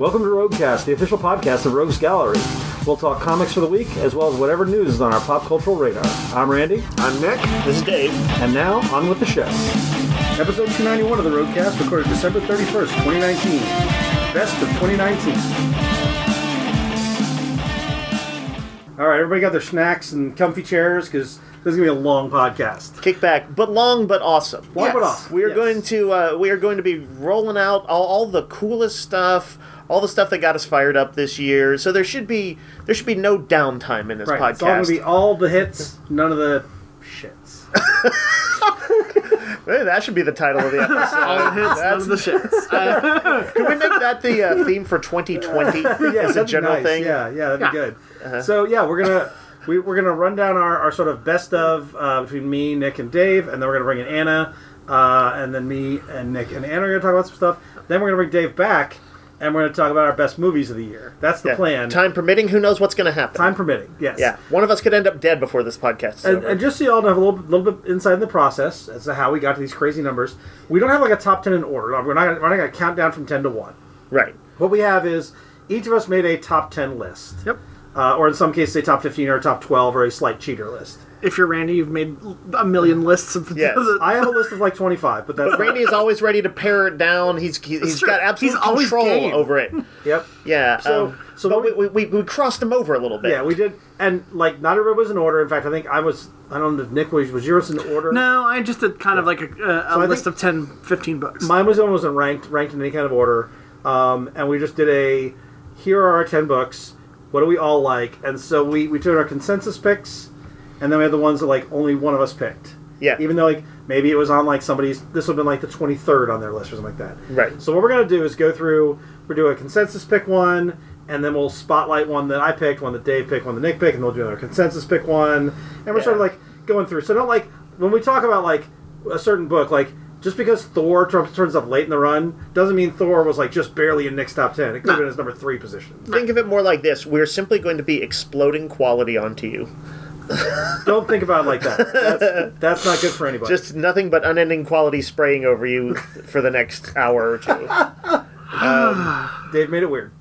Welcome to Roguecast, the official podcast of Rogues Gallery. We'll talk comics for the week, as well as whatever news is on our pop cultural radar. I'm Randy. I'm Nick. This is Dave. And now, on with the show. Episode 291 of the Roguecast, recorded December 31st, 2019. Best of 2019. All right, everybody got their snacks and comfy chairs, because this is going to be a long podcast. Kickback, but long but awesome. Long but awesome. We are going to be rolling out all the coolest stuff, all the stuff that got us fired up this year. So there should be no downtime in this podcast. It's all going to be all the hits, none of the shits. Hey, that should be the title of the episode. All the hits, none of the shits. Could we make that the theme for 2020 as a general thing? Yeah, that'd be good. So yeah, we're gonna run down our sort of best of between me, Nick, and Dave, and then we're gonna bring in Anna, and then me and Nick and Anna are gonna talk about some stuff. Then we're gonna bring Dave back, and we're gonna talk about our best movies of the year. That's the plan. Time permitting, who knows what's gonna happen? Time permitting, yes. Yeah, one of us could end up dead before this podcast is over. And just so you all have a little bit inside the process as to how we got to these crazy numbers, we don't have like a top 10 in order. We're not gonna count down from 10 to 1. Right. What we have is each of us made a top 10 list. Yep. Or in some cases, a top 15 or a top 12 or a slight cheater list. If you're Randy, you've made a million lists of Yes. I have a list of like 25, but that's Randy is always ready to pare it down. He's got absolute control over it. Yep. Yeah. So but we crossed him over a little bit. Yeah, we did, and like not everybody was in order. In fact, I think I don't know if Nick was yours in order. No, I just did kind of like a list of 10, 15 books. Mine was the one that wasn't ranked in any kind of order, and we just did here are our 10 books. What do we all like? And so we took our consensus picks, and then we had the ones that like only one of us picked. Yeah. Even though like maybe it was on like somebody's, this would have been like the 23rd on their list or something like that. Right. So what we're gonna do is we'll do a consensus pick one, and then we'll spotlight one that I picked, one that Dave picked, one that Nick picked, and we'll do another consensus pick one, and we're sort of like going through. So don't like when we talk about like a certain book, like just because Thor turns up late in the run doesn't mean Thor was like just barely in Nick's top 10. It could have been his number 3 position. Think of it more like this: we're simply going to be exploding quality onto you. Don't think about it like that. That's not good for anybody. Just nothing but unending quality spraying over you for the next hour or two. Dave made it weird.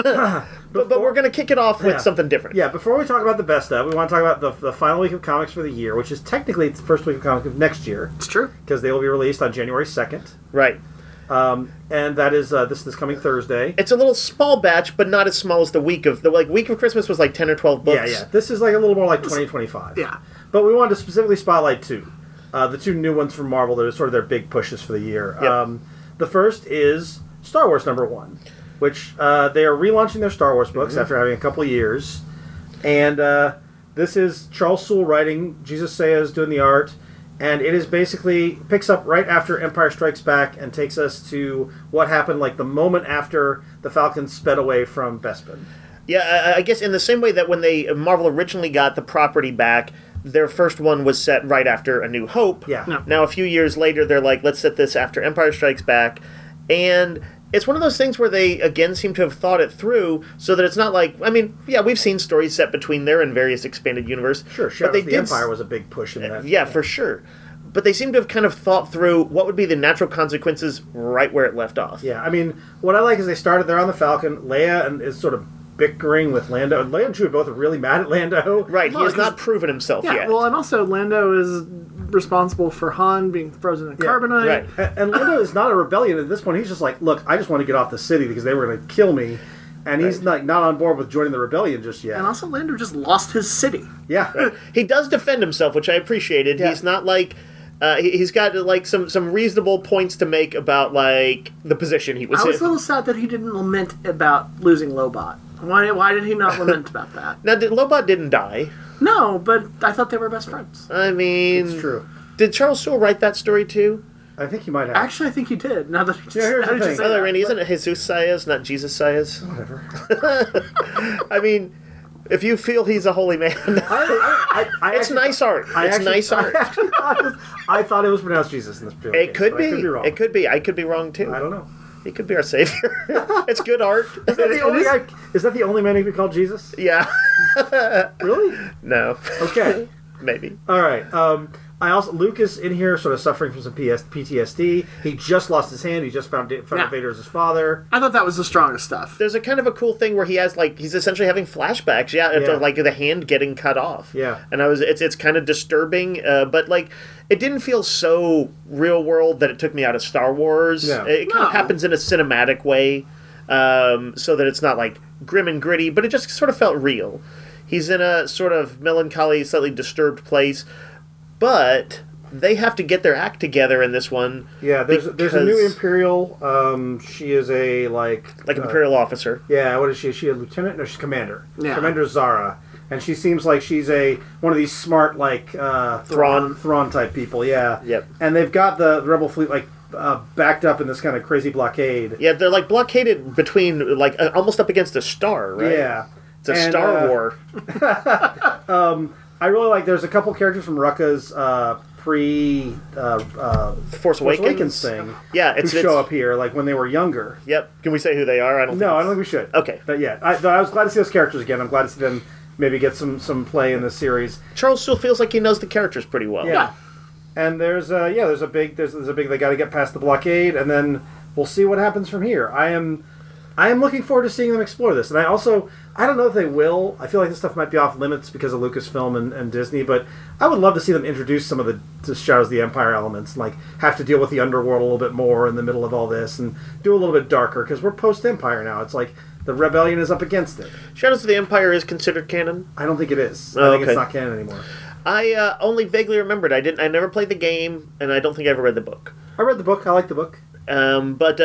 But we're going to kick it off with something different. Yeah, before we talk about the best of, we want to talk about the final week of comics for the year, which is technically the first week of comics of next year. It's true. Because they will be released on January 2nd. Right. And that is this coming Thursday. It's a little small batch, but not as small as the week of Christmas was like 10 or 12 books. Yeah. This is like a little more like 2025. Yeah. But we wanted to specifically spotlight 2. The 2 new ones from Marvel that are sort of their big pushes for the year. Yep. The first is Star Wars #1, which they are relaunching their Star Wars books after having a couple of years. And this is Charles Soule writing, Jesus Sayers doing the art, and it is basically picks up right after Empire Strikes Back and takes us to what happened like the moment after the Falcons sped away from Bespin. Yeah, I guess in the same way that when Marvel originally got the property back, their first one was set right after A New Hope. Yeah. No. Now, a few years later, they're like, let's set this after Empire Strikes Back. And it's one of those things where they, again, seem to have thought it through so that it's not like, I mean, yeah, we've seen stories set between there and various expanded universe. Sure, Shadows of the Empire was a big push in that. Yeah, for sure. But they seem to have kind of thought through what would be the natural consequences right where it left off. Yeah, I mean, what I like is they're on the Falcon. Leia is sort of bickering with Lando. And Leia and Chewie both are really mad at Lando. Right, he has not proven himself yet. Well, and also Lando is responsible for Han being frozen in carbonite. Right. And Lando is not a rebellion at this point. He's just like, look, I just want to get off the city because they were going to kill me. And he's not on board with joining the rebellion just yet. And also Lando just lost his city. Yeah. Right. He does defend himself, which I appreciated. Yeah. He's not like... he's got like some reasonable points to make about like the position he was in. I was a little sad that he didn't lament about losing Lobot. Why did he not lament about that? Now, Lobot didn't die. No, but I thought they were best friends. I mean... It's true. Did Charles Soule write that story too? I think he might have. Actually, I think he did. Now that he here's the thing. By the way, Randy, isn't it Jesus Sayers, not Jesus Sayers? Whatever. I mean, if you feel he's a holy man... it's nice art. It's nice art. I thought it was pronounced Jesus in this particular It could case, be. I could be wrong. It could be. I could be wrong too. I don't know. He could be our savior. It's good art. Is that the only man who could be called Jesus? Yeah. Really? No. Okay. Maybe. All right. Luke is in here sort of suffering from some PTSD. He just lost his hand. He just found out Vader as his father. I thought that was the strongest stuff. There's a kind of a cool thing where he has he's essentially having flashbacks. Of the hand getting cut off. Yeah, and it's kind of disturbing, but it didn't feel so real world that it took me out of Star Wars. No. It kind of happens in a cinematic way, so that it's not grim and gritty, but it just sort of felt real. He's in a sort of melancholy, slightly disturbed place. But they have to get their act together in this one. Yeah, there's a new Imperial. She is a Imperial officer. Yeah, what is she? Is she a lieutenant? No, she's commander. Yeah. Commander Zara, and she seems like she's one of these smart Thrawn type people. Yeah. Yep. And they've got the rebel fleet backed up in this kind of crazy blockade. Yeah, they're blockaded between almost up against a star, right? Yeah. It's a star war. I really like. There's a couple characters from Rucka's Force Awakens thing. Yeah, who show up here when they were younger. Yep. Can we say who they are? I don't think we should. Okay. But yeah, I was glad to see those characters again. I'm glad to see them maybe get some play in this series. Charles still feels like he knows the characters pretty well. Yeah. And there's a big they got to get past the blockade, and then we'll see what happens from here. I am looking forward to seeing them explore this, and I don't know if they will. I feel like this stuff might be off limits because of Lucasfilm and Disney, but I would love to see them introduce some of the Shadows of the Empire elements, have to deal with the underworld a little bit more in the middle of all this, and do a little bit darker, because we're post-Empire now. It's the rebellion is up against it. Shadows of the Empire is considered canon? I don't think it is. I think it's not canon anymore. I only vaguely remembered. I never played the game, and I don't think I ever read the book. I read the book. I like the book. But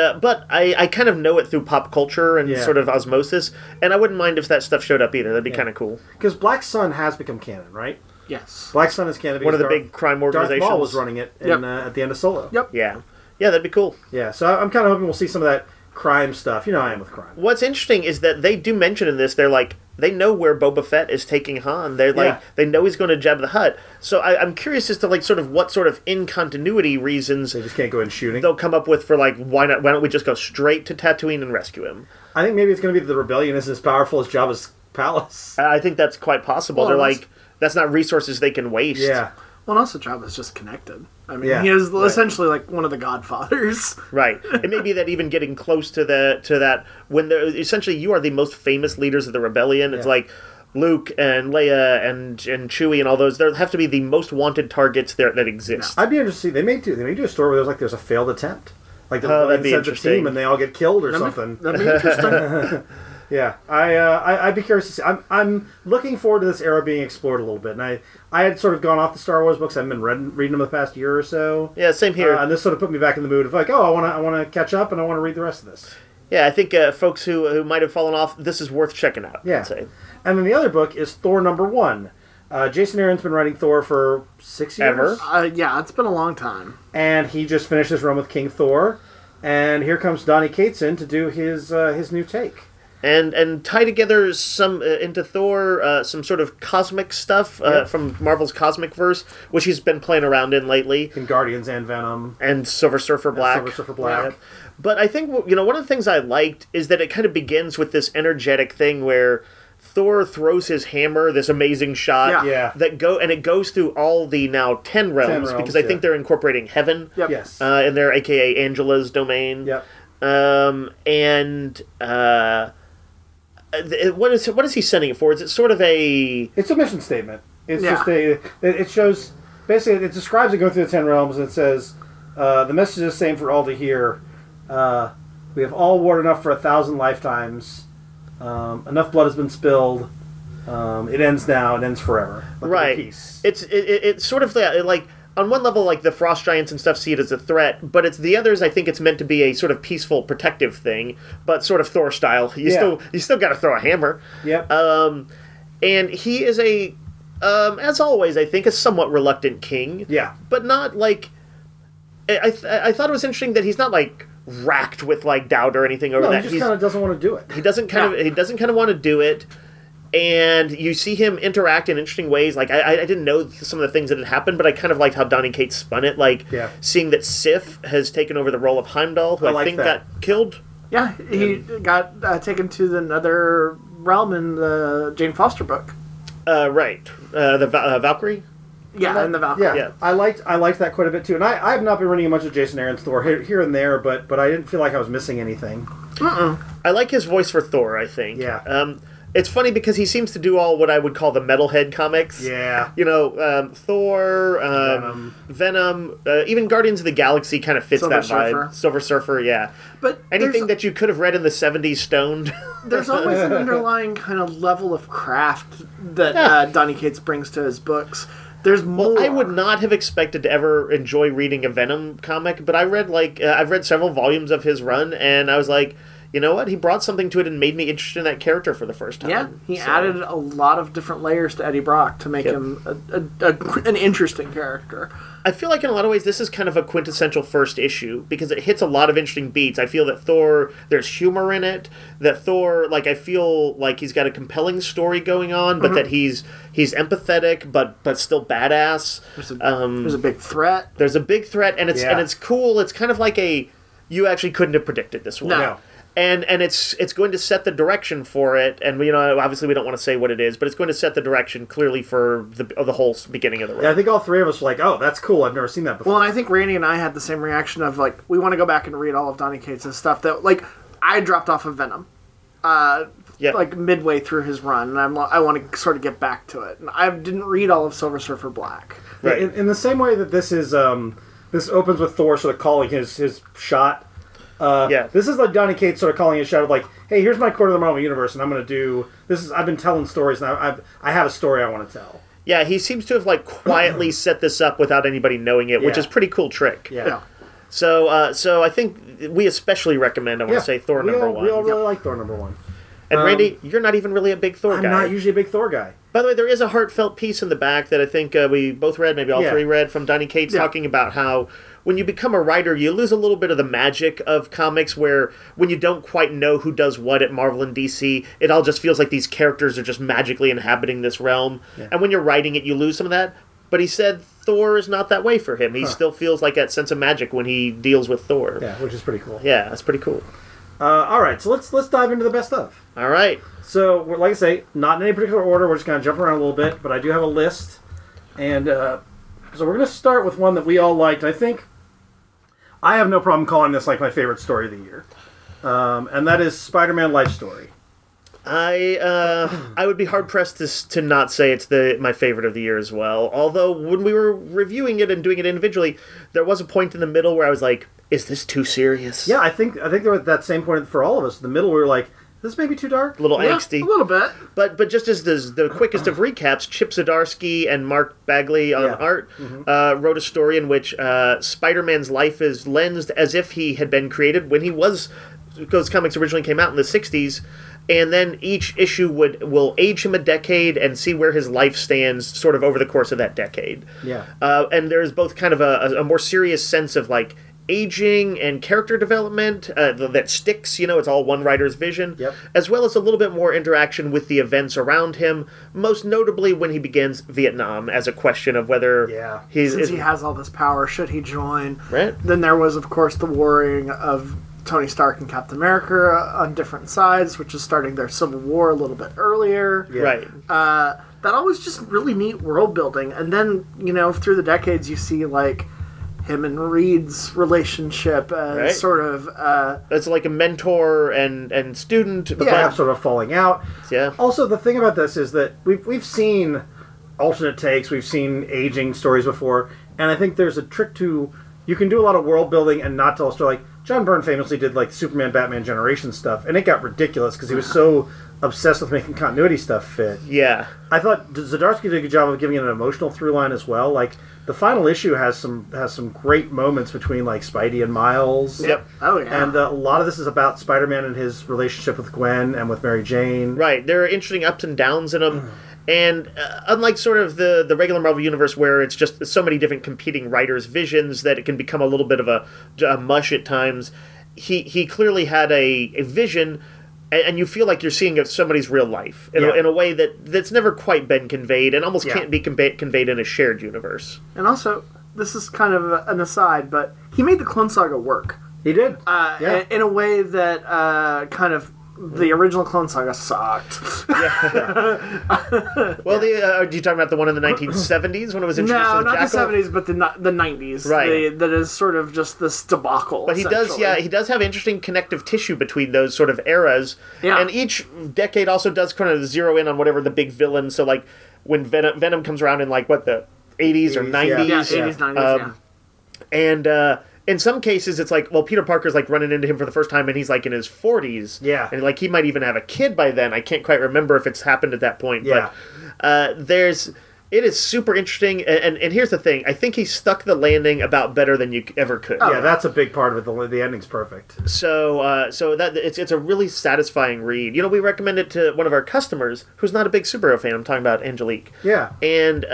I kind of know it through pop culture and sort of osmosis, and I wouldn't mind if that stuff showed up either. That'd be kind of cool. Because Black Sun has become canon, right? Yes. Black Sun is canon. One of the big crime organizations. Darth Maul was running it at the end of Solo. Yep. Yeah, that'd be cool. Yeah, so I'm kind of hoping we'll see some of that crime stuff. You know, I am with crime. What's interesting is that they do mention in this, they know where Boba Fett is taking Han. They know he's going to Jabba the Hutt. So I'm curious as to what sort of in continuity reasons they just can't go in shooting. They'll come up with for why don't we just go straight to Tatooine and rescue him? I think maybe it's going to be the rebellion isn't as powerful as Jabba's palace. I think that's quite possible. Well, They're that's not resources they can waste. Yeah. Well, and also Jabba's just connected. I mean, he is essentially one of the godfathers. Right. It may be that even getting close to that, when essentially you are the most famous leaders of the rebellion, it's Luke and Leia and Chewie and all those. There have to be the most wanted targets that exist. I'd be interested to see. They may do a story where there's a failed attempt. That'd be interesting. Team and they all get killed or something. That'd be interesting. Yeah, I'd be curious to see. I'm looking forward to this era being explored a little bit, and I had sort of gone off the Star Wars books. I've been reading them the past year or so. Yeah, same here. And this sort of put me back in the mood of I want to catch up and I want to read the rest of this. Yeah, I think folks who might have fallen off, this is worth checking out. Yeah. I'd say. And then the other book is Thor #1. Jason Aaron's been writing Thor for 6 years. Ever? Yeah, it's been a long time. And he just finished his run with King Thor, and here comes Donny Cates in to do his new take. And tie together some into Thor some sort of cosmic stuff from Marvel's Cosmic Verse, which he's been playing around in lately. In Guardians and Venom. And Silver Surfer Black. Yeah. But I think one of the things I liked is that it kind of begins with this energetic thing where Thor throws his hammer, this amazing shot that goes through all the now 10 realms, because I think they're incorporating heaven Yes. in their AKA Angela's domain. Yep. What is he sending it for? Is it sort of a... It's a mission statement. It's just it shows... Basically, it describes it going through the 10 realms, and it says, the message is the same for all to hear. We have all warred enough for 1,000 lifetimes. Enough blood has been spilled. It ends now. It ends forever. Right. Peace. It's sort of on one level, the Frost Giants and stuff see it as a threat, but it's the others. I think it's meant to be a sort of peaceful, protective thing, but sort of Thor style. You still got to throw a hammer. Yep. And he is as always, I think, a somewhat reluctant king. Yeah. But not I thought it was interesting that he's not racked with doubt or anything over that. He just kind of doesn't want to do it. He doesn't kind of want to do it. And you see him interact in interesting ways. I didn't know some of the things that had happened, but I kind of liked how Donny Cates spun it. Seeing that Sif has taken over the role of Heimdall, who I think got killed. Yeah, he got taken to another realm in the Jane Foster book. Right. The Valkyrie? Yeah, in the Valkyrie. Yeah, I liked that quite a bit too. And I have not been reading a bunch of Jason Aaron's Thor here and there, but I didn't feel like I was missing anything. I like his voice for Thor, I think. Yeah. It's funny because he seems to do all what I would call the metalhead comics. Yeah. Thor, Venom, even Guardians of the Galaxy kind of fits Silver that Surfer. vibe. Silver Surfer, yeah. But Anything that you could have read in the 70s stoned. there's always an underlying kind of level of craft that Donny Cates brings to his books. There's more. Well, I would not have expected to ever enjoy reading a Venom comic, but I read I've read several volumes of his run, and I was like, you know what? He brought something to it and made me interested in that character for the first time. Yeah, he added a lot of different layers to Eddie Brock to make him an interesting character. I feel like in a lot of ways this is kind of a quintessential first issue because it hits a lot of interesting beats. I feel that Thor, there's humor in it. That Thor, I feel like he's got a compelling story going on, but that he's empathetic, but still badass. There's a big threat. There's a big threat, and it's cool. It's kind of like you actually couldn't have predicted this one. No. And it's going to set the direction for it, and obviously we don't want to say what it is, but it's going to set the direction clearly for the whole beginning of the run. Yeah, I think all three of us were like, "Oh, that's cool. I've never seen that before." Well, and I think Randy and I had the same reaction of we want to go back and read all of Donny Cates' stuff that I dropped off of Venom, midway through his run, and I want to sort of get back to it. And I didn't read all of Silver Surfer Black. Right. Yeah, in the same way that this is this opens with Thor sort of calling his shot. This is like Donny Cates sort of calling his shot of hey, here's my corner of the Marvel Universe, and I'm going to do this. I've been telling stories, and I have a story I want to tell. Yeah, he seems to have quietly set this up without anybody knowing it, which is a pretty cool trick. Yeah. So I think we especially recommend. I want to say Thor number 1. We all really like Thor number 1. And Randy, you're not even really a big Thor guy. I'm not usually a big Thor guy. By the way, there is a heartfelt piece in the back that I think we both read, maybe all three read, from Donny Cates talking about how when you become a writer, you lose a little bit of the magic of comics where when you don't quite know who does what at Marvel and DC, it all just feels like these characters are just magically inhabiting this realm. Yeah. And when you're writing it, you lose some of that. But he said Thor is not that way for him. He still feels like that sense of magic when he deals with Thor. Yeah, which is pretty cool. Yeah, that's pretty cool. All right, so let's dive into the best of. All right. So, like I say, not in any particular order. We're just going to jump around a little bit, but I do have a list. And so we're going to start with one that we all liked. I think I have no problem calling this my favorite story of the year. And that is Spider-Man Life Story. I would be hard-pressed to not say it's my favorite of the year as well. Although, when we were reviewing it and doing it individually, there was a point in the middle where I was like, is this too serious? Yeah, I think there was that same point for all of us. In the middle, we were like, this may be too dark. A little angsty. A little bit. But just as the quickest of recaps, Chip Zdarsky and Mark Bagley on art wrote a story in which Spider-Man's life is lensed as if he had been created when he was... Those comics originally came out in the 60s, and then each issue will age him a decade and see where his life stands sort of over the course of that decade. Yeah. And there's both kind of a more serious sense of aging and character development that sticks, it's all one writer's vision, as well as a little bit more interaction with the events around him, most notably when he begins Vietnam as a question of whether he has all this power, should he join? Right. Then there was, of course, the warring of Tony Stark and Captain America on different sides, which is starting their civil war a little bit earlier. Yeah. Right. That all was just really neat world building. And then, through the decades, you see, him and Reed's relationship as sort of... it's like a mentor and student. But they have sort of falling out. Yeah. Also, the thing about this is that we've seen alternate takes, we've seen aging stories before, and I think there's a trick to... You can do a lot of world building and not tell a story. John Byrne famously did Superman, Batman Generation stuff, and it got ridiculous because he was so obsessed with making continuity stuff fit. Yeah. I thought Zdarsky did a good job of giving it an emotional through line as well. The final issue has some great moments between Spidey and Miles. Yep. Oh yeah. And a lot of this is about Spider-Man and his relationship with Gwen and with Mary Jane. Right. There are interesting ups and downs in them. And unlike sort of the regular Marvel Universe where it's just so many different competing writers' visions that it can become a little bit of a mush at times, he clearly had a vision, and you feel like you're seeing somebody's real life in a way that's never quite been conveyed and almost can't be conveyed in a shared universe. And also, this is kind of an aside, but he made the Clone Saga work. He did. In a way that kind of The original Clone Saga sucked. Well, are you talking about the one in the 1970s when it was introduced No, as not Jackal? the 70s, but the 90s. Right. That is sort of just this debacle. But he does have interesting connective tissue between those sort of eras. Yeah. And each decade also does kind of zero in on whatever the big villain. So, like, when Venom comes around in, like, what, the 80s or 90s? Yeah, 80s, 90s, And in some cases, it's like, well, Peter Parker's, like, running into him for the first time, and he's, like, in his 40s. Yeah. And, like, he might even have a kid by then. I can't quite remember if it's happened at that point. Yeah. But it is super interesting. And here's the thing. I think he stuck the landing about better than you ever could. Yeah, that's a big part of it. The ending's perfect. So that it's a really satisfying read. You know, we recommend it to one of our customers who's not a big superhero fan. I'm talking about Angelique. Yeah. And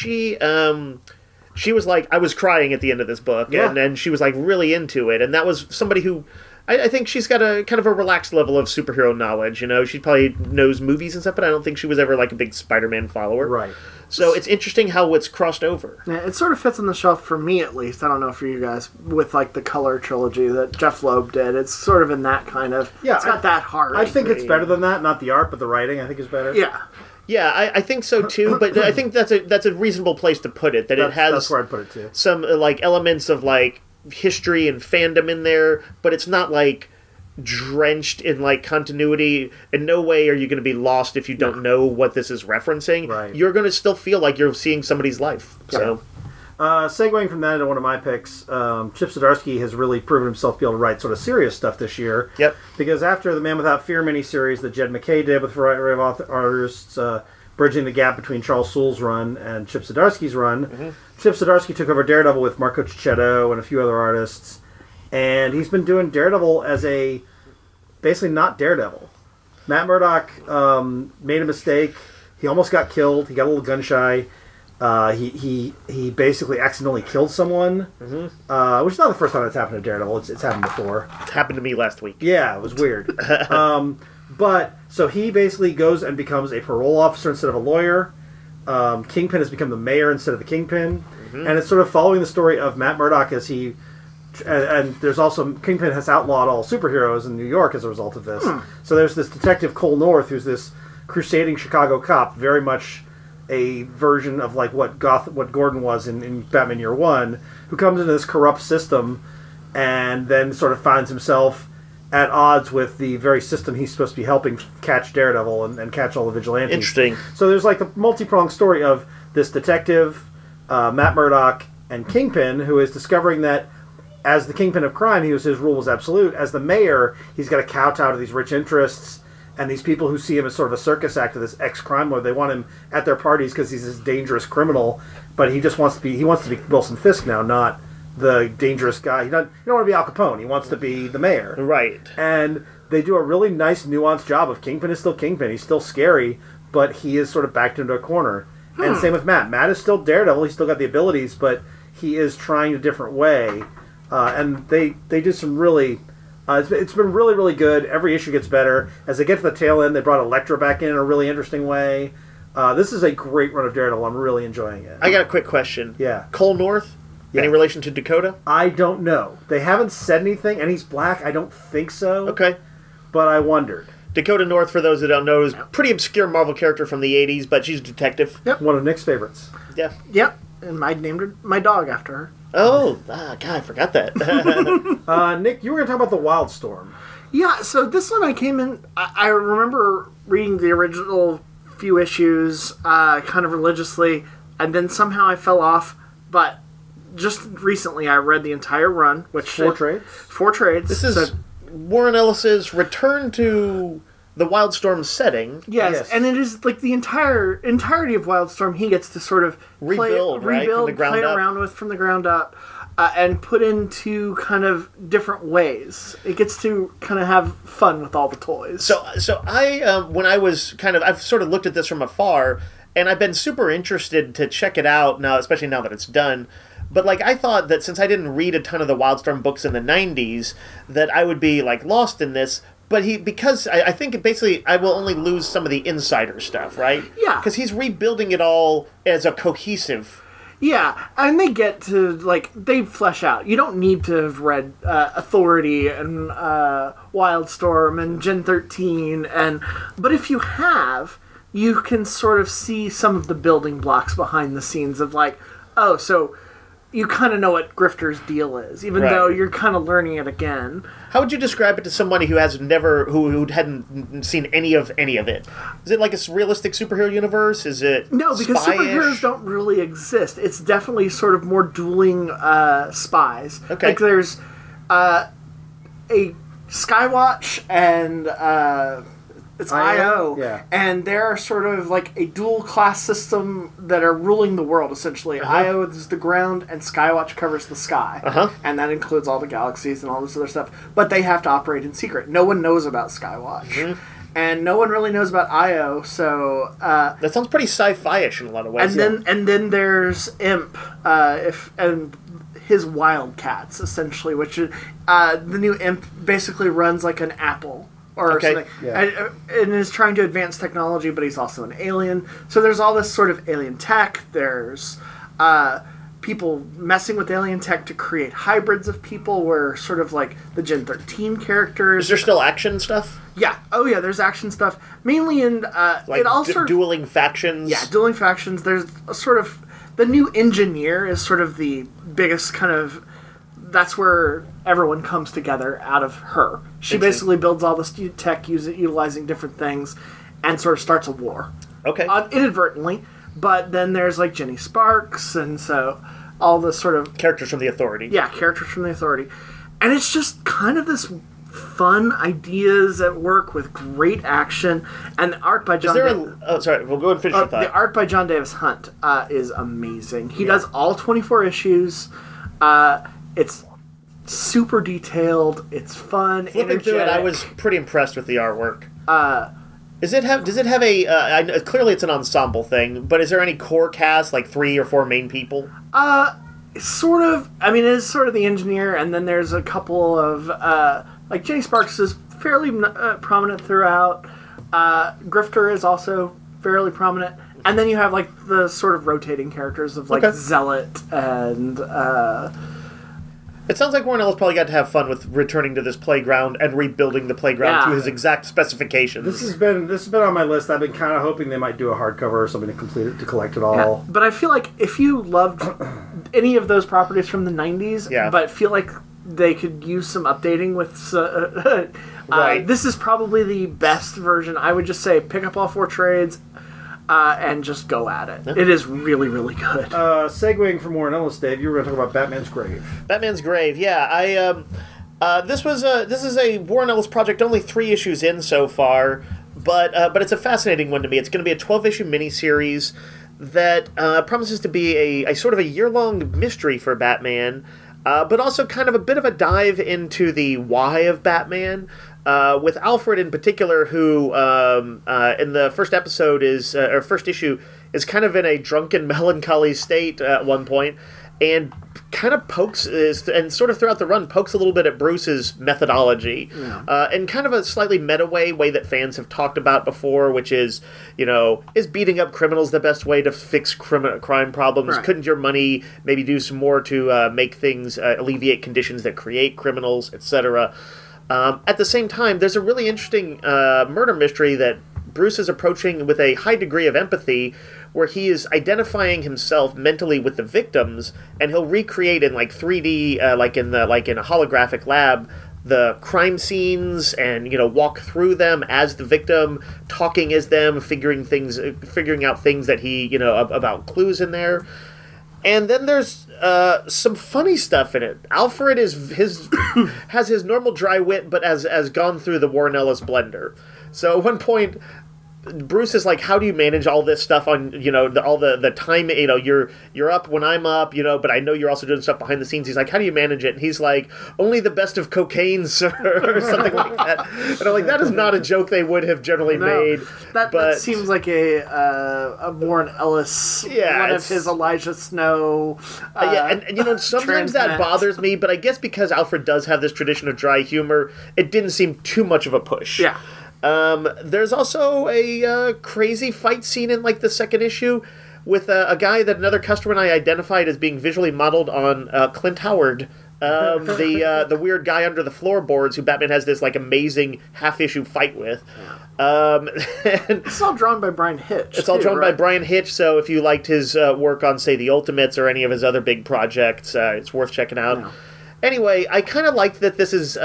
she was like, I was crying at the end of this book, Yeah. and she was like really into it. And that was somebody who, I think she's got a kind of a relaxed level of superhero knowledge. You know, she probably knows movies and stuff, but I don't think she was ever like a big Spider-Man follower. Right. So it's interesting how it's crossed over. Yeah, it sort of fits on the shelf for me, at least. I don't know for you guys, with like the color trilogy that Jeff Loeb did. It's sort of in that kind of. Yeah, it's got that heart. I think it's better than that. Not the art, but the writing. I think is better. Yeah. Yeah, I think so too. But I think that's a reasonable place to put it. It has that's where I'd put it too. some like elements of like history and fandom in there, but it's not like drenched in like continuity. In no way are you going to be lost if you don't know what this is referencing. Right. You're going to still feel like you're seeing somebody's life. So Segueing from that into one of my picks, Chip Zdarsky has really proven himself to be able to write sort of serious stuff this year. Yep. Because after the Man Without Fear miniseries that Jed MacKay did with a variety of artists, bridging the gap between Charles Soule's run and Chip Zdarsky's run, Chip Zdarsky took over Daredevil with Marco Cicchetto and a few other artists, and he's been doing Daredevil as a basically not Daredevil. Matt Murdock made a mistake. He almost got killed. He got a little gun shy. He basically accidentally killed someone, which is not the first time it's happened to Daredevil. It's happened before. it happened to me last week. Yeah, it was weird. But so he basically goes and becomes a parole officer instead of a lawyer. Kingpin has become the mayor instead of the Kingpin, and it's sort of following the story of Matt Murdock as he. And there's also Kingpin has outlawed all superheroes in New York as a result of this. So there's this detective Cole North, who's this crusading Chicago cop, very much a version of like what Gordon was in Batman Year One, who comes into this corrupt system and then sort of finds himself at odds with the very system he's supposed to be helping catch Daredevil and catch all the vigilantes. Interesting. So there's like the multi-pronged story of this detective, Matt Murdock, and Kingpin, who is discovering that as the Kingpin of crime, his rule was absolute. As the mayor, he's got to kowtow to these rich interests and these people who see him as sort of a circus act of this ex-crime lord. They want him at their parties because he's this dangerous criminal, but he just wants to be Wilson Fisk now, not the dangerous guy. You don't want to be Al Capone. He wants to be the mayor. Right. And they do a really nice, nuanced job of Kingpin is still Kingpin. He's still scary, but he is sort of backed into a corner. And same with Matt. Matt is still Daredevil. He's still got the abilities, but he is trying a different way. And they do some really... it's been really, really good. Every issue gets better. As they get to the tail end, they brought Elektra back in a really interesting way. This is a great run of Daredevil. I'm really enjoying it. I got a quick question. Yeah. Cole North? Yeah. Any relation to Dakota? I don't know. They haven't said anything, and he's black. I don't think so. Okay. But I wondered. Dakota North, for those that don't know, is a pretty obscure Marvel character from the 80s, but she's a detective. Yep. One of Nick's favorites. Yeah. Yep. And I named my dog after her. Oh, God, I forgot that. Nick, you were going to talk about the Wildstorm. Yeah, so this one I came in... I remember reading the original few issues kind of religiously, and then somehow I fell off, but just recently I read the entire run, which... 4 trades? 4 trades. This is Warren Ellis's return to the Wildstorm setting. Yes, and it is like the entirety of Wildstorm he gets to sort of rebuild, from the ground play up. around with from the ground up, and put into kind of different ways. It gets to kind of have fun with all the toys. So I, when I was I've sort of looked at this from afar, and I've been super interested to check it out now, especially now that it's done. But, like, I thought that since I didn't read a ton of the Wildstorm books in the 90s, that I would be, like, lost in this. But because I think basically I will only lose some of the insider stuff, right? Yeah. Because he's rebuilding it all as a cohesive Yeah, and they get to, like, they flesh out. You don't need to have read Authority and Wildstorm and Gen 13, but if you have, you can sort of see some of the building blocks behind the scenes of, like, oh, so you kind of know what Grifter's deal is, even Right. though you're kind of learning it again. How would you describe it to somebody who has never, who hadn't seen any of it? Is it like a realistic superhero universe? Is it No, because spy-ish? superheroes don't really exist. It's definitely sort of more dueling spies. Okay. Like there's a Skywatch and it's IO. Yeah. And they're sort of like a dual class system that are ruling the world, essentially. IO is the ground and Skywatch covers the sky. And that includes all the galaxies and all this other stuff. But they have to operate in secret. No one knows about Skywatch. And no one really knows about IO, so That sounds pretty sci-fi-ish in a lot of ways. and then there's Imp, and his Wildcats essentially, which is the new Imp basically runs like an Apple or Okay. something, Yeah. and is trying to advance technology, but he's also an alien. So there's all this sort of alien tech. There's people messing with alien tech to create hybrids of people, where sort of like the Gen 13 characters. Is there still action stuff? Yeah. Oh yeah. There's action stuff mainly in Like it also dueling factions? yeah, dueling factions. There's a sort of the new engineer is sort of the biggest kind of. That's where everyone comes together out of her. She basically builds all this tech, utilizing different things, and sort of starts a war. Okay. Inadvertently, but then there's like Jenny Sparks, and so all the sort of Characters from the Authority. characters from the Authority, and it's just kind of this fun ideas at work with great action and the art by John. Is there sorry, we'll go and finish with that. The art by John Davis Hunt is amazing. He does all 24 issues. It's super detailed. It's fun. Flipping through it, I energetic. was pretty impressed with the artwork. Does it have a? I know, clearly, it's an ensemble thing, but is there any core cast, like 3 or 4 main people? Sort of. I mean, it is sort of the engineer, and then there's a couple of like Jenny Sparks is fairly prominent throughout. Grifter is also fairly prominent, and then you have like the sort of rotating characters of like Okay. Zealot and. It sounds like Warren Ellis probably got to have fun with returning to this playground and rebuilding the playground to Yeah. his exact specifications. This has been on my list. I've been kind of hoping they might do a hardcover or something to complete it, to collect it all. But I feel like if you loved any of those properties from the 90s, Yeah. but feel like they could use some updating with... Right. This is probably the best version. I would just say pick up all 4 trades and just go at it. It is really, really good. Segueing from Warren Ellis, Dave, you were going to talk about Batman's Grave. Batman's Grave, yeah. This is a Warren Ellis project, only 3 issues in so far, but it's a fascinating one to me. It's going to be a 12-issue miniseries that promises to be a sort of a year-long mystery for Batman, but also kind of a bit of a dive into the why of Batman. With Alfred in particular, who in the first episode or first issue is kind of in a drunken, melancholy state at one point, and kind of and sort of throughout the run pokes a little bit at Bruce's methodology, in kind of a slightly meta way that fans have talked about before, which is, is beating up criminals the best way to fix crime problems? Right. Couldn't your money maybe do some more to make things alleviate conditions that create criminals, etc.? At the same time, there's a really interesting murder mystery that Bruce is approaching with a high degree of empathy, where he is identifying himself mentally with the victims, and he'll recreate in like 3D, like in a holographic lab, the crime scenes, and walk through them as the victim, talking as them, figuring out things that he about clues in there. And then there's some funny stuff in it. Alfred has his normal dry wit, but has gone through the Warren Ellis blender. So at one point, Bruce is like, "How do you manage all this stuff on all the time? You're up when I'm up, but I know you're also doing stuff behind the scenes." He's like, "How do you manage it?" And he's like, "Only the best of cocaine, sir," or something like that. And I'm like, that is not a joke they would have generally made. That seems like a Warren Ellis, one of his Elijah Snow. And sometimes that bothers me, but I guess because Alfred does have this tradition of dry humor, it didn't seem too much of a push. Yeah. There's also a crazy fight scene in like the second issue with a guy that another customer and I identified as being visually modeled on Clint Howard. The weird guy under the floorboards who Batman has this like amazing half-issue fight with. And It's all drawn by Brian Hitch. it's all too, drawn by right? Brian Hitch, so if you liked his work on, say, The Ultimates or any of his other big projects, it's worth checking out. Yeah. Anyway, I kind of like that this is...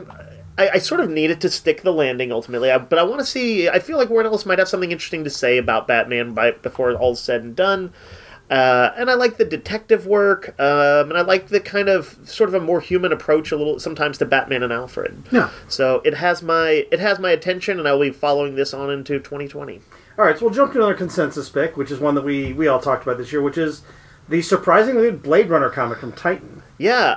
I sort of needed to stick the landing, ultimately, but I want to see... I feel like Warren Ellis might have something interesting to say about Batman before all's said and done. And I like the detective work, and I like the kind of sort of a more human approach a little sometimes to Batman and Alfred. Yeah. So it has my attention, and I'll be following this on into 2020. All right, so we'll jump to another consensus pick, which is one that we all talked about this year, which is the surprisingly good Blade Runner comic from Titan. Yeah,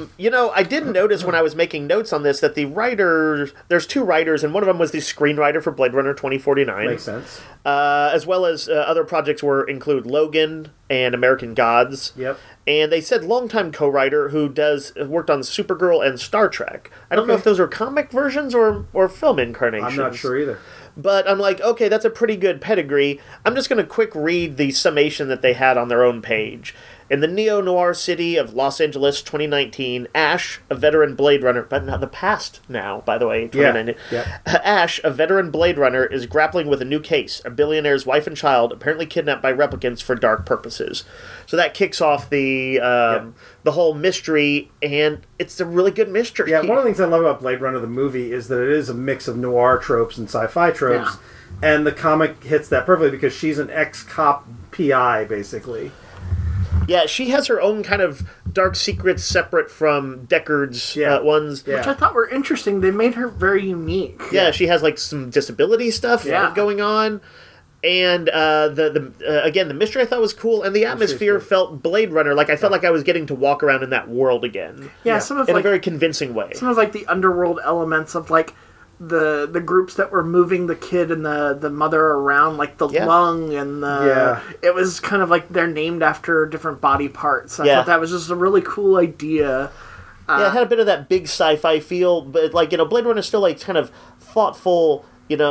I did notice when I was making notes on this that the writers, there's two writers, and one of them was the screenwriter for Blade Runner 2049. Makes sense. As well as other projects include Logan and American Gods. Yep. And they said longtime co-writer who worked on Supergirl and Star Trek. I don't know if those are comic versions or film incarnations. I'm not sure either. But I'm like, okay, that's a pretty good pedigree. I'm just going to quick read the summation that they had on their own page. In the neo-noir city of Los Angeles, 2019, Ash, a veteran Blade Runner, but not the past now, by the way, 2019. Yeah. Ash, a veteran Blade Runner, is grappling with a new case, a billionaire's wife and child apparently kidnapped by replicants for dark purposes. So that kicks off the whole mystery, and it's a really good mystery. Yeah, one of the things I love about Blade Runner, the movie, is that it is a mix of noir tropes and sci-fi tropes, and the comic hits that perfectly because she's an ex-cop PI, basically. Yeah, she has her own kind of dark secrets separate from Deckard's ones. Yeah. Which I thought were interesting. They made her very unique. Yeah, she has like some disability stuff going on. And again, the mystery I thought was cool, and the atmosphere felt Blade Runner. Like I felt like I was getting to walk around in that world again. Yeah, some of in like a very convincing way. some of like the underworld elements of like the groups that were moving the kid and the mother around, like the lung and the it was kind of like they're named after different body parts. I thought that was just a really cool idea. Yeah, it had a bit of that big sci-fi feel, but like Blade Runner is still like kind of thoughtful,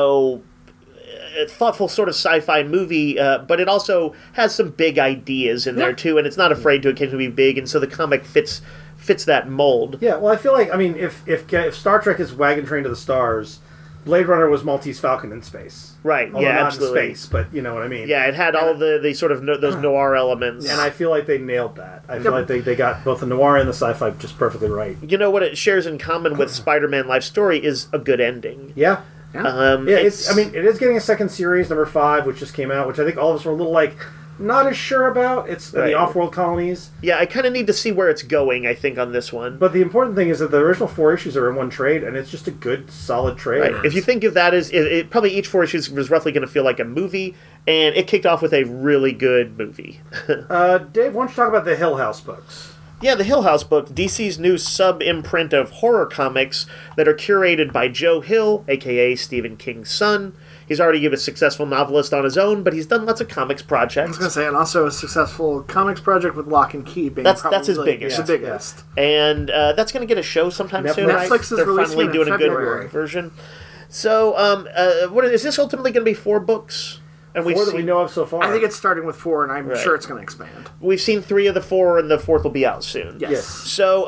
thoughtful sort of sci-fi movie, but it also has some big ideas in there too, and it's not afraid to occasionally be big, and so the comic fits that mold. Yeah, well, I feel like, if Star Trek is Wagon Train to the Stars, Blade Runner was Maltese Falcon in space. Right, Although not absolutely. in space, but you know what I mean. Yeah, it had all the sort of those noir elements. And I feel like they nailed that. I feel like they got both the noir and the sci-fi just perfectly right. You know what it shares in common with Spider-Man Life Story is a good ending. Yeah. It is getting a second series, number 5, which just came out, which I think all of us were a little like not as sure about. It's the off-world colonies. Yeah, I kind of need to see where it's going, I think, on this one. But the important thing is that the original 4 issues are in one trade, and it's just a good, solid trade. Right. If you think of that as... probably each 4 issues was roughly going to feel like a movie, and it kicked off with a really good movie. Dave, why don't you talk about the Hill House books? Yeah, the Hill House book, DC's new sub-imprint of horror comics that are curated by Joe Hill, a.k.a. Stephen King's son. He's already a successful novelist on his own, but he's done lots of comics projects. I was going to say, and also a successful comics project with Lock and Key being that's his biggest. The biggest. And that's going to get a show sometime soon, right? Netflix is They're releasing finally it in doing a February. good version. So, is this ultimately going to be 4 books? And 4 that we know of so far. I think it's starting with 4, and I'm sure it's going to expand. We've seen 3 of the 4, and the 4th will be out soon. Yes. So,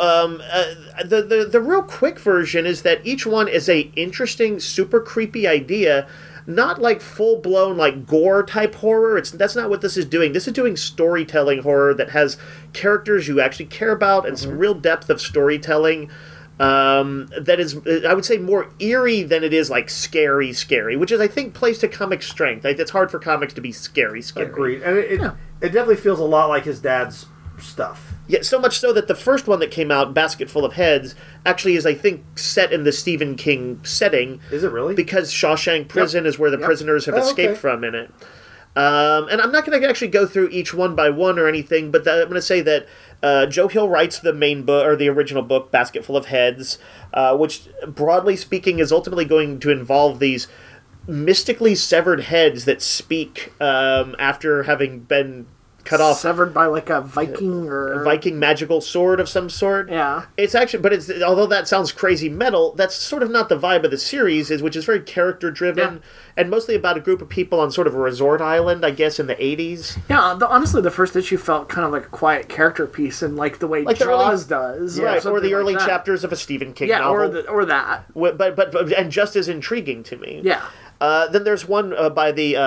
the real quick version is that each one is a interesting, super creepy idea. Not like full-blown, like, gore-type horror. That's not what this is doing. This is doing storytelling horror that has characters you actually care about and some real depth of storytelling that is, I would say, more eerie than it is, like, scary, which is, I think, plays to comic strength. Like, it's hard for comics to be scary. Agreed. And it definitely feels a lot like his dad's stuff. Yeah, so much so that the first one that came out, Basket Full of Heads, actually is, I think, set in the Stephen King setting. Is it really? Because Shawshank Prison is where the prisoners have escaped from in it. And I'm not going to actually go through each one by one or anything, but I'm going to say that Joe Hill writes the main book, or the original book, Basket Full of Heads, which, broadly speaking, is ultimately going to involve these mystically severed heads that speak after having been cut off severed by like a Viking or a Viking magical sword of some sort. Yeah. It's actually, but it's although that sounds crazy metal, that's sort of not the vibe of the series, which is very character driven and mostly about a group of people on sort of a resort island, I guess, in the 80s. Yeah, honestly, the first issue felt kind of like a quiet character piece, and like the way Like the Jaws does, Right, or something the early like that. chapters of a Stephen King Yeah, novel. or that. But and just as intriguing to me. Yeah. Then there's one by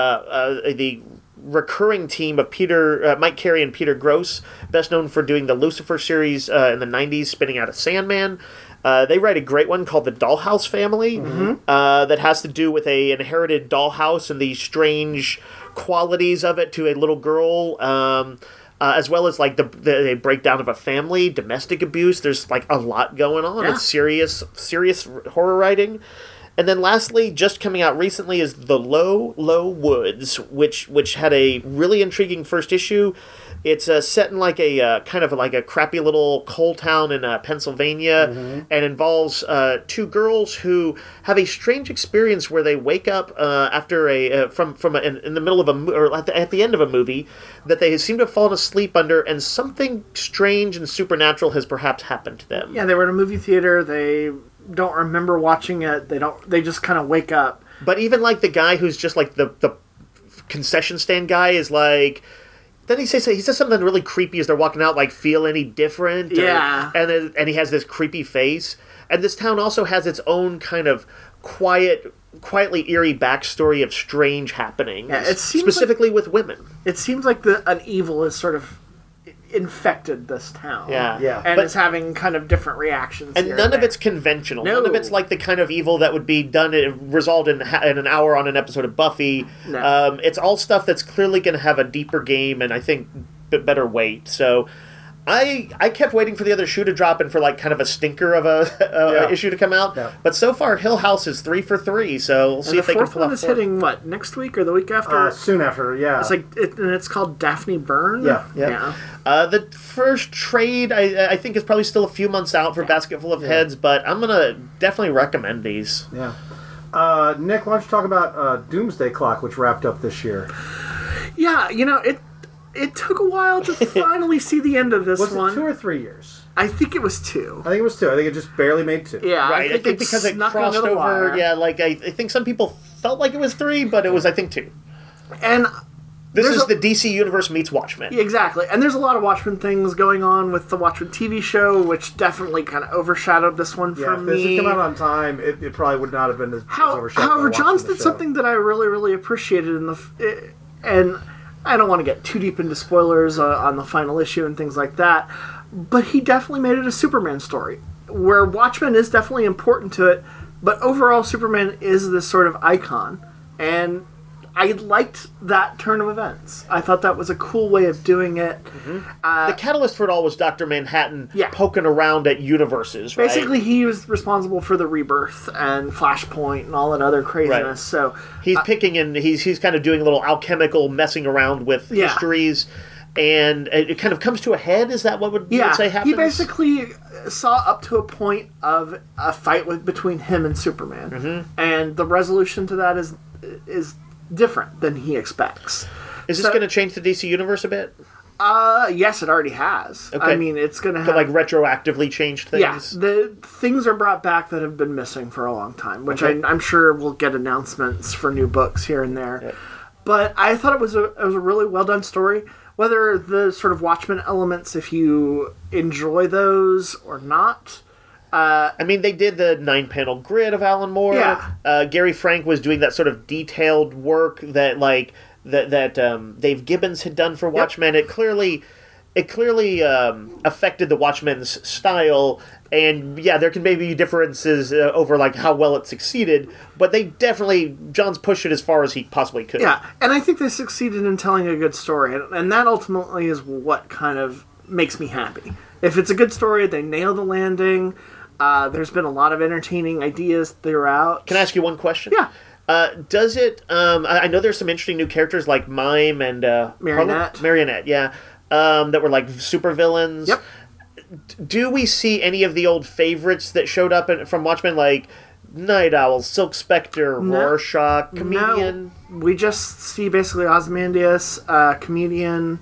the recurring team of Mike Carey and Peter Gross, best known for doing the Lucifer series in the 90s, spinning out of Sandman. They write a great one called The Dollhouse Family that has to do with a inherited dollhouse and the strange qualities of it to a little girl, as well as like the breakdown of a family, domestic abuse. There's like a lot going on. Yeah. It's serious horror writing. And then lastly, just coming out recently is The Low, Low Woods, which had a really intriguing first issue. It's set in like a kind of like a crappy little coal town in Pennsylvania, and involves two girls who have a strange experience where they wake up after in the middle of or at the end of a movie that they seem to have fallen asleep under, and something strange and supernatural has perhaps happened to them. Yeah, they were in a movie theater. They don't remember watching it. They just kind of wake up. But even like the guy who's just like the concession stand guy is like, then he says something really creepy as they're walking out, like, feel any different? Yeah. And he has this creepy face. And this town also has its own kind of quietly eerie backstory of strange happenings. Yeah, it seems specifically with women. It seems like an evil is sort of infected this town. Yeah. Yeah. And But- is having kind of different reactions. And here none of there. it's conventional. No. None of it's like the kind of evil that would be done resolved in an hour on an episode of Buffy. No. It's all stuff that's clearly going to have a deeper game and I think better weight. So I kept waiting for the other shoe to drop and for like kind of a stinker of a issue to come out. Yeah. But so far, Hill House is 3 for 3. So we'll see And if the they can fourth pull one off is 4. hitting what, next week or the week after? Soon after, yeah. It's like and it's called Daphne Byrne. Yeah. Yeah. The first trade, I think, is probably still a few months out for Basket Full of Heads, but I'm going to definitely recommend these. Yeah. Nick, why don't you talk about Doomsday Clock, which wrapped up this year? Yeah, it took a while to finally see the end of this Was one. it 2 or 3 years? I think it was 2. I think it was 2. I think it just barely made 2. Yeah, Right, I think it because it snuck crossed under the over, wire. yeah, like I think some people felt like it was 3, but it was, I think, 2. And This There's is a- the DC Universe meets Watchmen. exactly, and there's a lot of Watchmen things going on with the Watchmen TV show, which definitely kind of overshadowed this one Yeah, for if this me. had come out on time, it probably would not have been as overshadowed However, by Johns watching the did show. something that I really, really appreciated and I don't want to get too deep into spoilers on the final issue and things like that, but he definitely made it a Superman story, where Watchmen is definitely important to it, but overall Superman is this sort of icon, and I liked that turn of events. I thought that was a cool way of doing it. The catalyst for it all was Dr. Manhattan Yeah. poking around at universes, right? Basically, he was responsible for the Rebirth and Flashpoint and all that other craziness. Right. So He's picking and he's kind of doing a little alchemical messing around with Yeah. histories, and it kind of comes to a head. Is that what you would say happens? he basically saw up to a point of a fight between him and Superman, and the resolution to that is different than he expects. Is this so- going to change the DC Universe a bit? Yes, it already has. Okay. I mean, it's going to To have like retroactively change things? yeah, the things are brought back that have been missing for a long time, which Okay. I'm sure we'll get announcements for new books here and there. Yeah. But I thought it was a really well done story. Whether the sort of Watchmen elements, if you enjoy those or not, I mean, they did the 9-panel grid of Alan Moore. Yeah. Gary Frank was doing that sort of detailed work that Dave Gibbons had done for Watchmen. It clearly affected the Watchmen's style, and yeah, there can maybe be differences over like how well it succeeded, but they definitely Johns pushed it as far as he possibly could. yeah. And I think they succeeded in telling a good story, and that ultimately is what kind of makes me happy. If it's a good story, they nail the landing. There's been a lot of entertaining ideas throughout. Can I ask you one question? Yeah. Does it? I know there's some interesting new characters like Mime and Marionette. Marionette, yeah, that were like super villains. Yep. Do we see any of the old favorites that showed up from Watchmen, like Night Owl, Silk Spectre, No. Rorschach, Comedian? No, we just see basically Ozymandias, Comedian,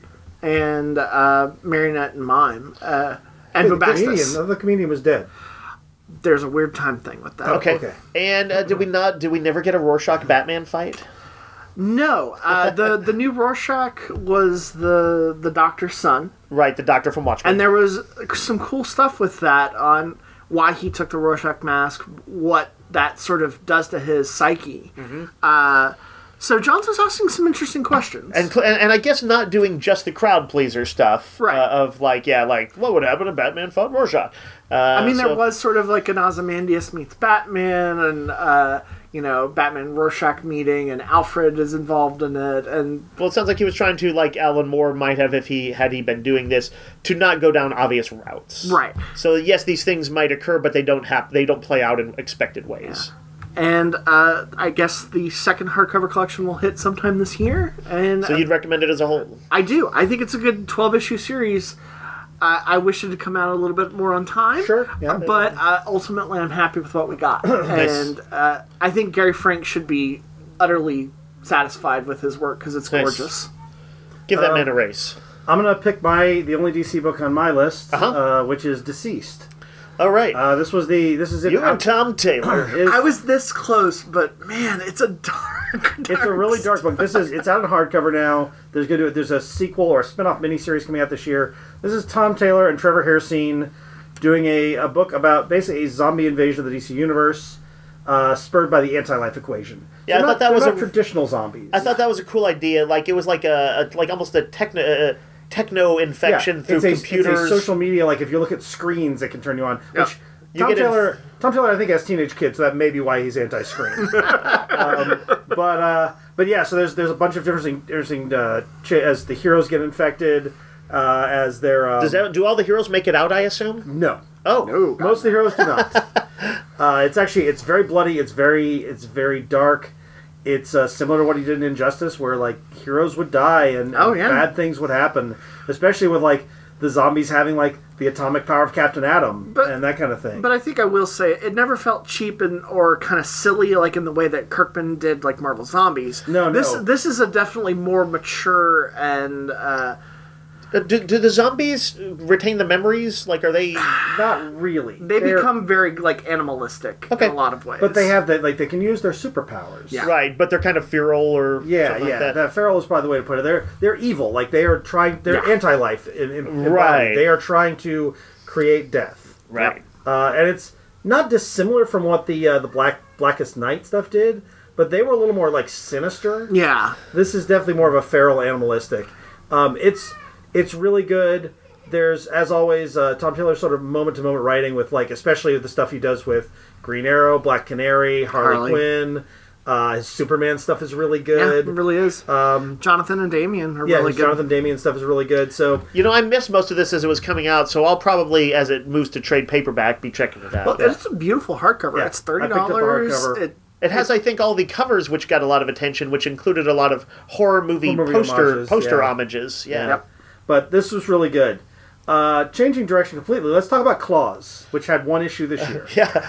and Marionette and Mime, and The Bubastis. the comedian was dead. There's a weird time thing with that. Okay. And did we never get a Rorschach Batman fight? No, the new Rorschach was the Doctor's son, Right, the Doctor from Watchmen. and there was some cool stuff with that on why he took the Rorschach mask, what that sort of does to his psyche. So Johns was asking some interesting questions. And I guess not doing just the crowd pleaser stuff, Right. Of like what would happen if Batman fought Rorschach? I mean, there was sort of like an Ozymandias meets Batman, and Batman Rorschach meeting, and Alfred is involved in it, and Well, it sounds like he was trying to, like Alan Moore might have if he been doing this, to not go down obvious routes. right. So yes, these things might occur, but they don't play out in expected ways. And I guess the second hardcover collection will hit sometime this year, and So you'd recommend it as a whole? I do. I think it's a good 12-issue series. I wish it had come out a little bit more on time. Sure, yeah. But ultimately, I'm happy with what we got. Nice. And I think Gary Frank should be utterly satisfied with his work because it's Nice. gorgeous. Give that man a race. I'm gonna pick the only DC book on my list, which is Deceased. All right. This is it. You and Tom Taylor. I was this close, but man, it's a dark. It's a really dark book. It's out in hardcover now. There's a sequel or a spin-off miniseries coming out this year. This is Tom Taylor and Trevor Hairsine doing a book about basically a zombie invasion of the DC universe, spurred by the anti-life equation. Yeah, I thought that was not traditional zombies. I thought that was a cool idea. Like it was like almost a techno infection through computers. It's a social media. Like if you look at screens, it can turn you on. Yeah. Which You Tom get Taylor, I think, has teenage kids, so that may be why he's anti-screen. But yeah, so there's a bunch of interesting as the heroes get infected, as they're Do all the heroes make it out? I assume. no. Oh, No, Most of the heroes do not. It's very bloody. It's very dark. It's similar to what he did in Injustice, where like heroes would die and bad things would happen, especially with like the zombies having like the atomic power of Captain Atom and that kind of thing. But I think I will say it never felt cheap or kind of silly like in the way that Kirkman did like Marvel Zombies. No. This is a definitely more mature and do the zombies retain the memories? Like, are they? Not really. they They're- become very like animalistic Okay. in a lot of ways. but they have that like they can use their superpowers. Yeah. Right, but they're kind of feral or Yeah, something yeah. like that. That feral is probably the way to put it. They're evil. Like they are trying. They're Yeah. anti-life. Right. They are trying to create death. Right. And it's not dissimilar from what the Blackest Night stuff did, but they were a little more like sinister. yeah, This is definitely more of a feral animalistic. It's really good. There's, as always, Tom Taylor's sort of moment-to-moment writing with, like, especially the stuff he does with Green Arrow, Black Canary, Harley Quinn. His Superman stuff is really yeah, good. it really is. Jonathan and Damien are Yeah, really his good. Jonathan Damian stuff is really good. So, I missed most of this as it was coming out, so I'll probably, as it moves to trade paperback, be checking it out. Well, it's a beautiful hardcover. Yeah, It's I picked up the $30. hardcover. It has, I think, all the covers, which got a lot of attention, which included a lot of horror movie homages, poster yeah. homages. Yeah. Yep. but this was really good. Changing direction completely, let's talk about Claws, which had one issue this year.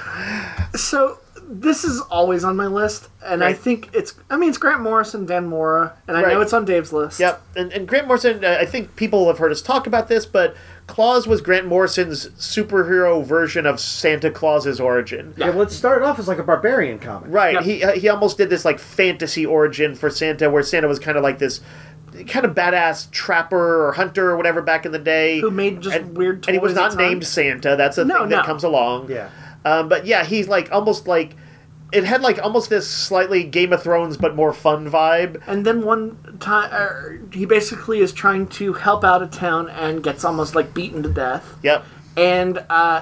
So this is always on my list, and I Right. think it's Grant Morrison, Dan Mora, and I Right. know it's on Dave's list. Yep. And Grant Morrison, I think people have heard us talk about this, but Claus was Grant Morrison's superhero version of Santa Claus's origin. Yeah, well, it started off as like a barbarian comic. Right. Yep. He almost did this like fantasy origin for Santa, where Santa was kind of like this kind of badass trapper or hunter or whatever back in the day. Who made just weird And he was toys at not the time. named Santa. That's a No, thing that no. comes along. Yeah. But yeah, he's like almost like it had like almost this slightly Game of Thrones but more fun vibe. And then one time, he basically is trying to help out a town and gets almost like beaten to death, Yep. and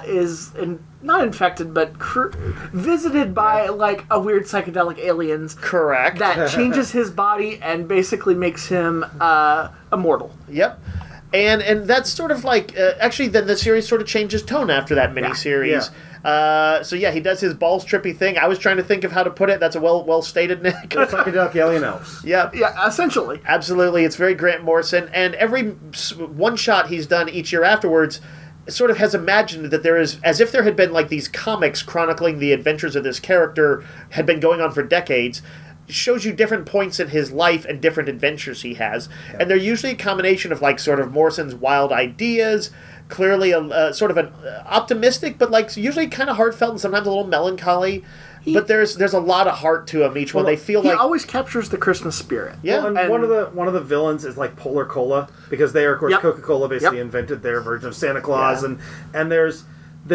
not infected, but visited by like a weird psychedelic aliens Correct. that changes his body and basically makes him immortal. Yep. And that's sort of like actually then the series sort of changes tone after that miniseries. So yeah, he does his balls trippy thing. I was trying to think of how to put it. That's a well stated, Nick. Psychedelic alien elves. Yep. Yeah, essentially. Absolutely, it's very Grant Morrison, and every one shot he's done each year afterwards sort of has imagined that there is, as if there had been like these comics chronicling the adventures of this character had been going on for decades. shows you different points in his life and different adventures he has, and they're usually a combination of like sort of Morrison's wild ideas, clearly a sort of an optimistic, but like usually kind of heartfelt and sometimes a little melancholy. But there's a lot of heart to them each one. They feel he like always captures the Christmas spirit. Yeah. Well, and And- one of the villains is like Polar Cola, because they are, of course, Yep. Coca-Cola basically Yep. invented their version of Santa Claus, Yeah. and there's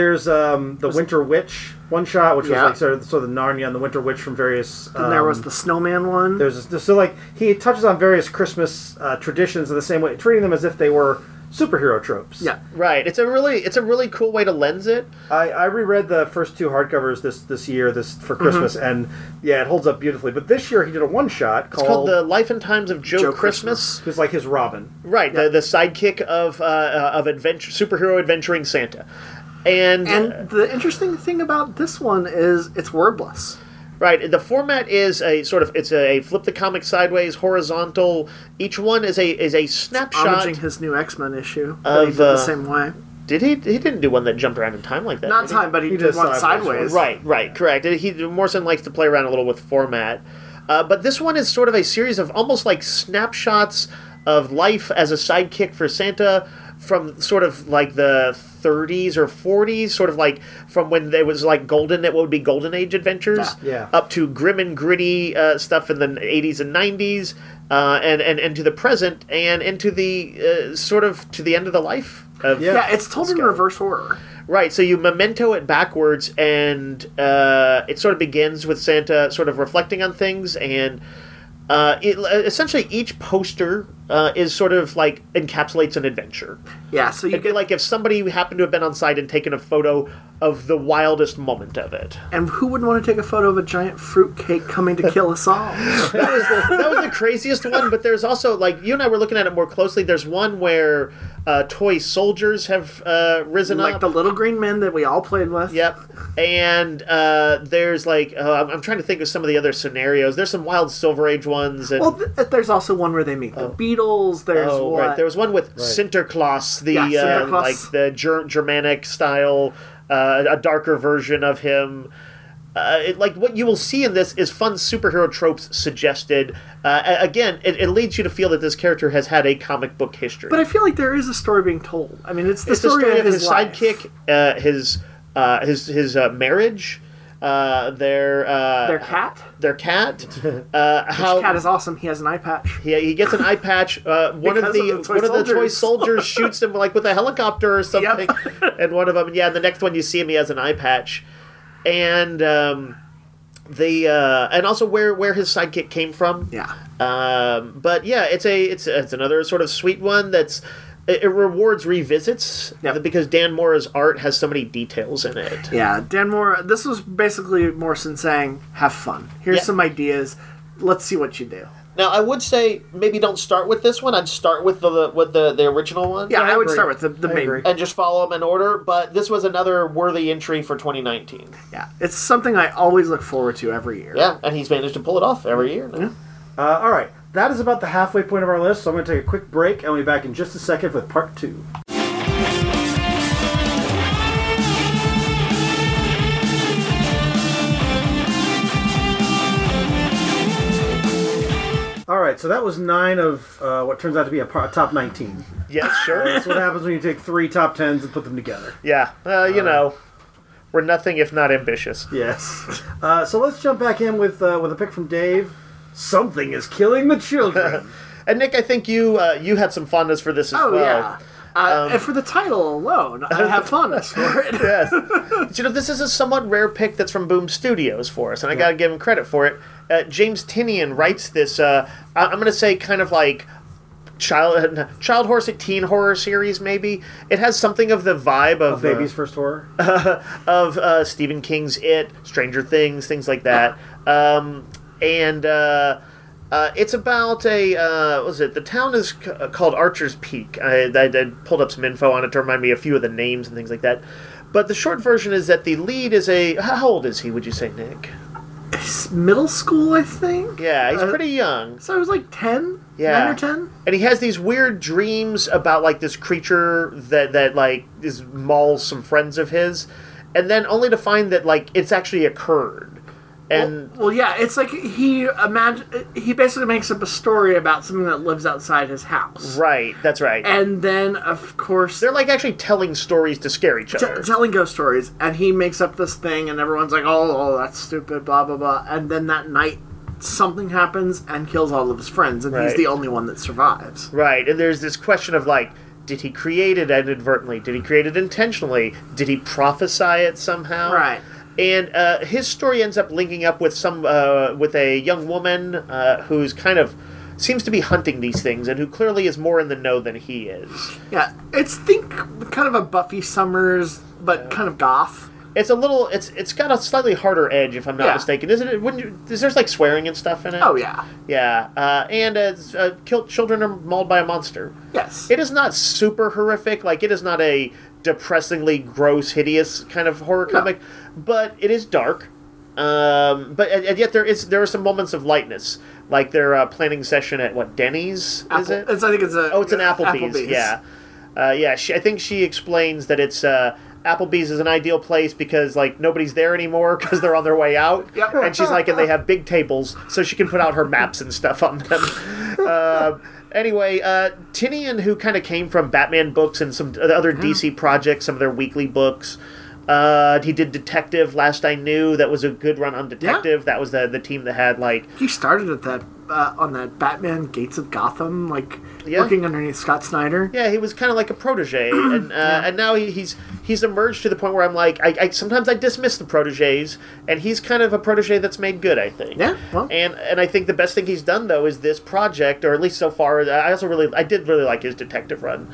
the Winter Witch one shot, which was Yeah. like sort of the Narnia and the Winter Witch from various. And there was the snowman one. so like he touches on various Christmas traditions in the same way, treating them as if they were superhero tropes. Yeah. right. It's a really cool way to lens it. I reread the first two hardcovers this year for Christmas, and yeah, it holds up beautifully. But this year he did a one shot It's called The Life and Times of Joe, Joe Christmas. It's like his Robin. Right, the sidekick of adventure, superhero adventuring Santa. And the interesting thing about this one is it's wordless. right, the format is it's a flip the comic sideways, horizontal. Each one is a snapshot. Homaging his new X-Men issue. Of, He did the same way. Did he? He didn't do one that jumped around in time like that. Not did he? time, but he He did did one sideways. sideways. Right, correct. Morrison likes to play around a little with format. But this one is sort of a series of almost like snapshots of life as a sidekick for Santa from sort of like the 30s or 40s, sort of like from when there was like what would be Golden Age adventures, Yeah. up to grim and gritty stuff in the 80s and 90s, and to the present, and into the sort of to the end of the life of Yeah, it's told in Scout. reverse order. Right, so you memento it backwards, and it sort of begins with Santa sort of reflecting on things, and essentially each poster is sort of like encapsulates an adventure. Yeah, so you It'd be get like if somebody happened to have been on site and taken a photo of the wildest moment of it. and who wouldn't want to take a photo of a giant fruitcake coming to kill us all? That was the craziest one, but there's also, like, you and I were looking at it more closely, there's one where toy soldiers have risen Like up. the little green men that we all played with. Yep. And there's like I'm trying to think of some of the other scenarios. There's some wild Silver Age ones. And, Well, there's also one where they meet the Beatles. There's what? right. There was one with Sinterklaas, the Yeah, Sinterklaas. like the Germanic style, a darker version of him. Like what you will see in this is fun superhero tropes suggested. Again, it leads you to feel that this character has had a comic book history. But I feel like there is a story being told. I mean, it's the It's the story of his life. sidekick, his marriage, their cat. their cat. How cat is awesome. He has an eye patch. He gets an eye patch. One of Because the toy soldiers shoots him like with a helicopter or something. And one of them, and the next one you see him, he has an eye patch, and and also where his sidekick came from. Yeah. But yeah, it's another sort of sweet one that's. It rewards revisits because Dan Mora's art has so many details in it. Yeah, Dan Mora. This was basically Morrison saying, "Have fun. Here's some ideas. Let's see what you do." Now, I would say maybe don't start with this one. I'd start with the original one. Yeah, I would agree. start with the I main. agree. And just follow them in order. But this was another worthy entry for 2019. Yeah, it's something I always look forward to every year. Yeah, and he's managed to pull it off every year now. All right, that is about the halfway point of our list, so I'm going to take a quick break, and we'll be back in just a second with part 2. All right, so that was 9 of what turns out to be a top 19. Yeah, sure. That's what happens when you take 3 top 10s and put them together. Yeah, you know, we're nothing if not ambitious. Yes. So let's jump back in with a pick from Dave. Something is killing the children. And Nick, I think you had some fondness for this as Oh well. yeah. And for the title alone, I have fondness for it. Yes. But, this is a somewhat rare pick that's from Boom Studios for us, and I got to give him credit for it. James Tynion writes this, I'm going to say kind of like child horror, teen horror series, maybe. It has something of the vibe of Baby's first horror. of Stephen King's It, Stranger Things, things like that. It's about the town is called Archer's Peak. I pulled up some info on it to remind me a few of the names and things like that. But the short version is that the lead is how old is he, would you say, Nick? It's middle school, I think. Yeah, he's pretty young. So I was like 10? Yeah. 9 or 10? And he has these weird dreams about, like, this creature that like, mauls some friends of his. And then only to find that, like, it's actually occurred. And well, yeah, it's like he basically makes up a story about something that lives outside his house. right, that's right. And then, of course, They're like actually telling stories to scare each other. telling ghost stories, and he makes up this thing, and everyone's like, "Oh, that's stupid," blah blah blah. And then that night, something happens and kills all of his friends, and he's Right. the only one that survives. Right, and there's this question of like, did he create it inadvertently? Did he create it intentionally? Did he prophesy it somehow? Right. And his story ends up linking up with with a young woman who's kind of seems to be hunting these things, and who clearly is more in the know than he is. Yeah, it's kind of a Buffy Summers, but kind of goth. It's a little. It's got a slightly harder edge, if I'm not Yeah. mistaken, isn't it? Is there's like swearing and stuff in it? Oh yeah, Yeah, and children are mauled by a monster. yes. It is not super horrific. Like, it is not a depressingly gross, hideous kind of horror comic, but it is dark. But and yet there are some moments of lightness, like their planning session at Denny's. Is it? I think it's a. Oh, it's an Applebee's. Yeah, yeah. I think she explains that it's Applebee's is an ideal place because like nobody's there anymore because they're on their way out. Yep. And she's like, and they have big tables, so she can put out her maps and stuff on them. Anyway, Tinian, who kind of came from Batman books and some other DC projects, some of their weekly books. He did Detective, last I knew. That was a good run on Detective. That was the team that had like... He started at that on that Batman Gates of Gotham, like Yeah. working underneath Scott Snyder. Yeah, he was kind of like a protege, and now he's emerged to the point where I'm like, I sometimes I dismiss the proteges, and he's kind of a protege that's made good, I think. Yeah, well. And I think the best thing he's done though is this project, or at least so far. I did really like his Detective run.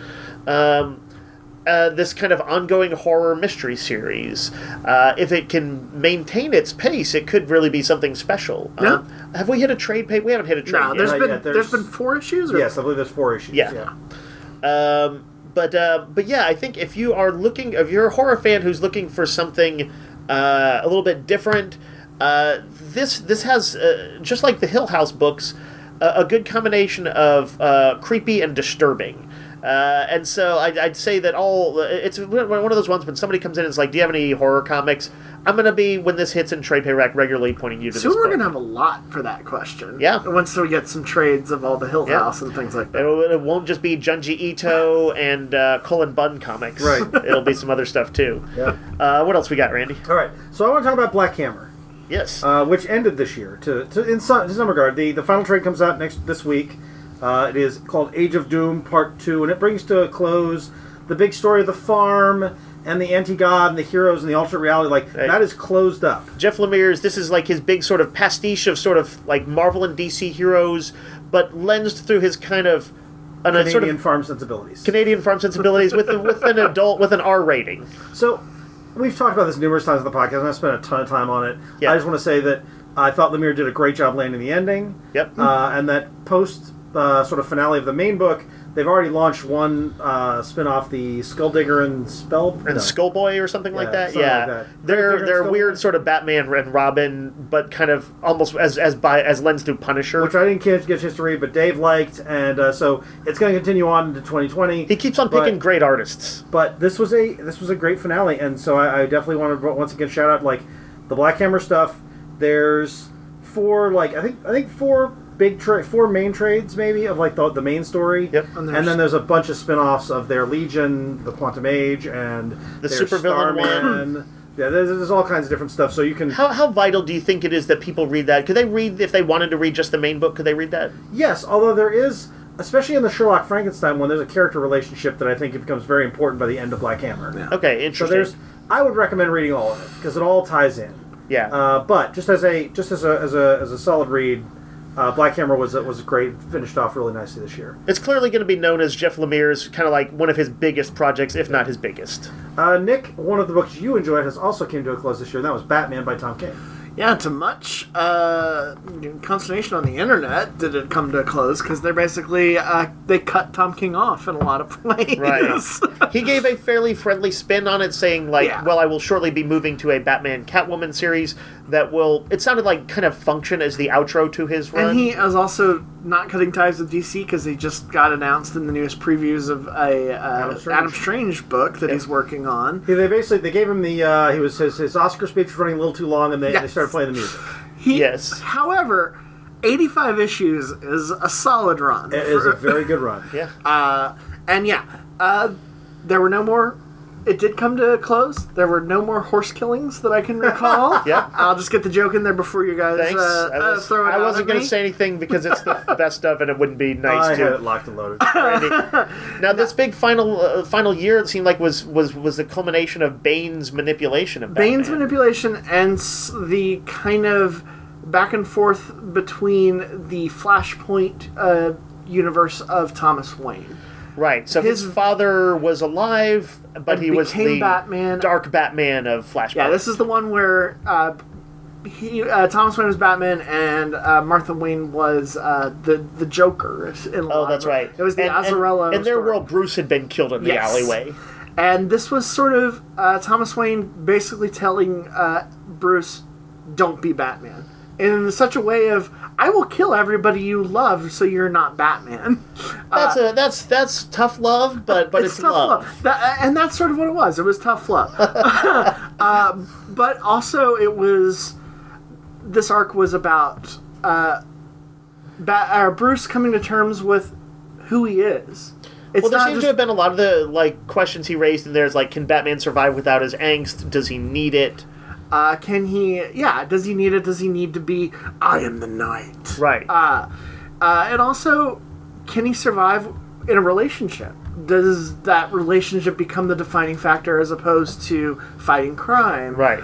This kind of ongoing horror mystery series. If it can maintain its pace, it could really be something special. Yeah. Have we hit a trade pay? We haven't hit a trade No, yet. there's been 4 issues. Or? Yes, I believe there's 4 issues. Yeah. But yeah, I think if you're a horror fan who's looking for something a little bit different, this has just like the Hill House books, a good combination of creepy and disturbing. And so I'd say that it's one of those ones when somebody comes in and is like, do you have any horror comics? I'm going to be, when this hits in Trade Pay Rack, regularly pointing you to Soon this we're book. going to have a lot for that question. Yeah. Once we get some trades of all the Hill Yeah. House and things like that. It won't just be Junji Ito and Cullen Bunn comics. Right. It'll be some other stuff, too. Yeah. What else we got, Randy? All right. So I want to talk about Black Hammer, Yes. which ended this year. In some regard, the final trade comes out this week. It is called Age of Doom Part 2, and it brings to a close the big story of the farm and the anti-god and the heroes and the alternate reality. Like, Right. that is closed up. Jeff Lemire's, this is like his big sort of pastiche of sort of like Marvel and DC heroes, but lensed through his kind of Canadian farm sensibilities. Canadian farm sensibilities with an R rating. So, we've talked about this numerous times on the podcast, and I've spent a ton of time on it. Yeah. I just want to say that I thought Lemire did a great job landing the ending. Yep. And that post sort of finale of the main book, they've already launched one spin-off, the Skulldigger and Skullboy or something like that. something Yeah, like that. they're Skullboy? weird sort of Batman and Robin, but kind of almost as lensed through Punisher. Which I didn't get a chance to read, but Dave liked, and so it's going to continue on into 2020. He keeps on picking great artists. But this was a great finale, and so I definitely want to once again shout out like the Black Hammer stuff. There's 4 I think 4 4 main trades maybe of like the main story. Yep. And then there's a bunch of spin-offs of their Legion, the Quantum Age, and The their supervillain Starman. Yeah, there's all kinds of different stuff. So you can How vital do you think it is that people read that? Could they read, if they wanted to read just the main book, could they read that? yes, although there is, especially in the Sherlock Frankenstein one, there's a character relationship that I think it becomes very important by the end of Black Hammer. Yeah. Okay, So interesting. I would recommend reading all of it because it all ties in. Yeah. But just as a solid read, Black Hammer was great, finished off really nicely this year. It's clearly going to be known as Jeff Lemire's kind of like one of his biggest projects, if not his biggest. Nick, one of the books you enjoyed has also came to a close this year, and that was Batman by Tom King. Yeah, to much consternation on the internet did it come to a close because they're basically they cut Tom King off in a lot of ways. Right. He gave a fairly friendly spin on it, saying like, Yeah. well, I will shortly be moving to a Batman Catwoman series that will, it sounded like, kind of function as the outro to his run. And he is also not cutting ties with DC because he just got announced in the newest previews of a Adam Strange book that he's working on. They gave him the his Oscar speech was running a little too long, and they Yes. started playing the music. Yes. However, 85 issues is a solid run. It is a very good run. Yeah. And there were no more. It did come to a close. There were no more horse killings that I can recall. Yeah. I'll just get the joke in there before you guys Thanks. throw it I out wasn't at going me. to say anything because it's the best of, and it wouldn't be nice I to. had it locked and loaded. Randy. Now, this big final year, it seemed like was the culmination of Bane's manipulation of Batman. Bane's manipulation and the kind of back and forth between the Flashpoint universe of Thomas Wayne. Right. So his father was alive, but And he was became the Batman. dark Batman of Flashpoint. Yeah, this is the one where Thomas Wayne was Batman and Martha Wayne was the Joker. Oh, that's right. It was the And Azzarello in their story. world, Bruce had been killed in the Yes. alleyway. And this was sort of Thomas Wayne basically telling Bruce, "Don't be Batman," in such a way of, "I will kill everybody you love, so you're not Batman." That's tough love, but it's tough love. And that's sort of what it was. It was tough love. But also, it was. This arc was about Bruce coming to terms with who he is. It's Well, there not seems just- to have been a lot of the questions he raised in there is can Batman survive without his angst? Does he need it? Can he? Yeah. Does he need it? Does he need to be? I am the knight. Right. And also, can he survive in a relationship? Does that relationship become the defining factor as opposed to fighting crime? right.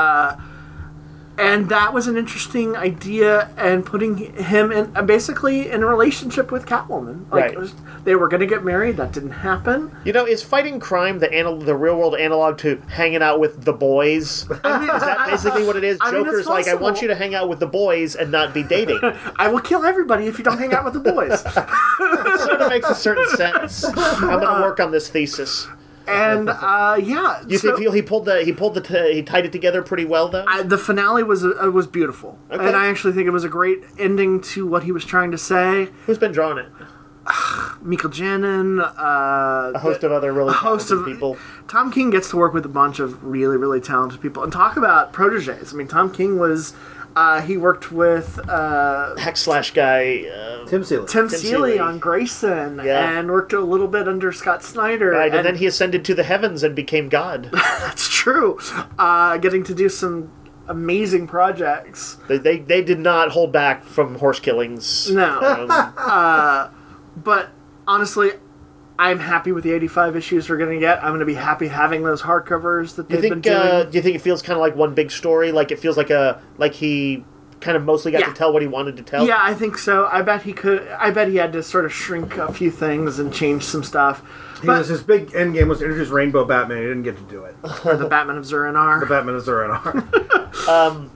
And that was an interesting idea, and putting him in basically in a relationship with Catwoman. Right. They were going to get married. That didn't happen. Is fighting crime the real world analog to hanging out with the boys? Is that basically what it is? I mean, it's Joker's like, I want possible. you to hang out with the boys and not be dating. I will kill everybody if you don't hang out with the boys. It sort of makes a certain sense. I'm going to work on this thesis. And You think he tied it together pretty well though? The finale was beautiful, Okay. and I actually think it was a great ending to what he was trying to say. Who's been drawing it? Michael Janin, A host of other really talented people. Tom King gets to work with a bunch of really, really talented people, and talk about proteges. I mean, Tom King was he worked with Hack slash guy. Tim Seeley. Tim Tim Seeley Seeley. on Grayson, Yeah. and worked a little bit under Scott Snyder. Right, and then he ascended to the heavens and became God. that's true. Getting to do some amazing projects. They did not hold back from horse killings. No. But honestly, I'm happy with the 85 issues we're going to get. I'm going to be happy having those hardcovers that Do you they've been think? doing. Do you think it feels kind of like one big story? Like it feels like he kind of mostly got Yeah. to tell what he wanted to tell. Yeah, I think so. I bet he could. I bet he had to sort of shrink a few things and change some stuff. His big end game was to introduce Rainbow Batman. He didn't get to do it. Or the Batman of Zur-En-Arr. The Batman is Zur-En-Arr.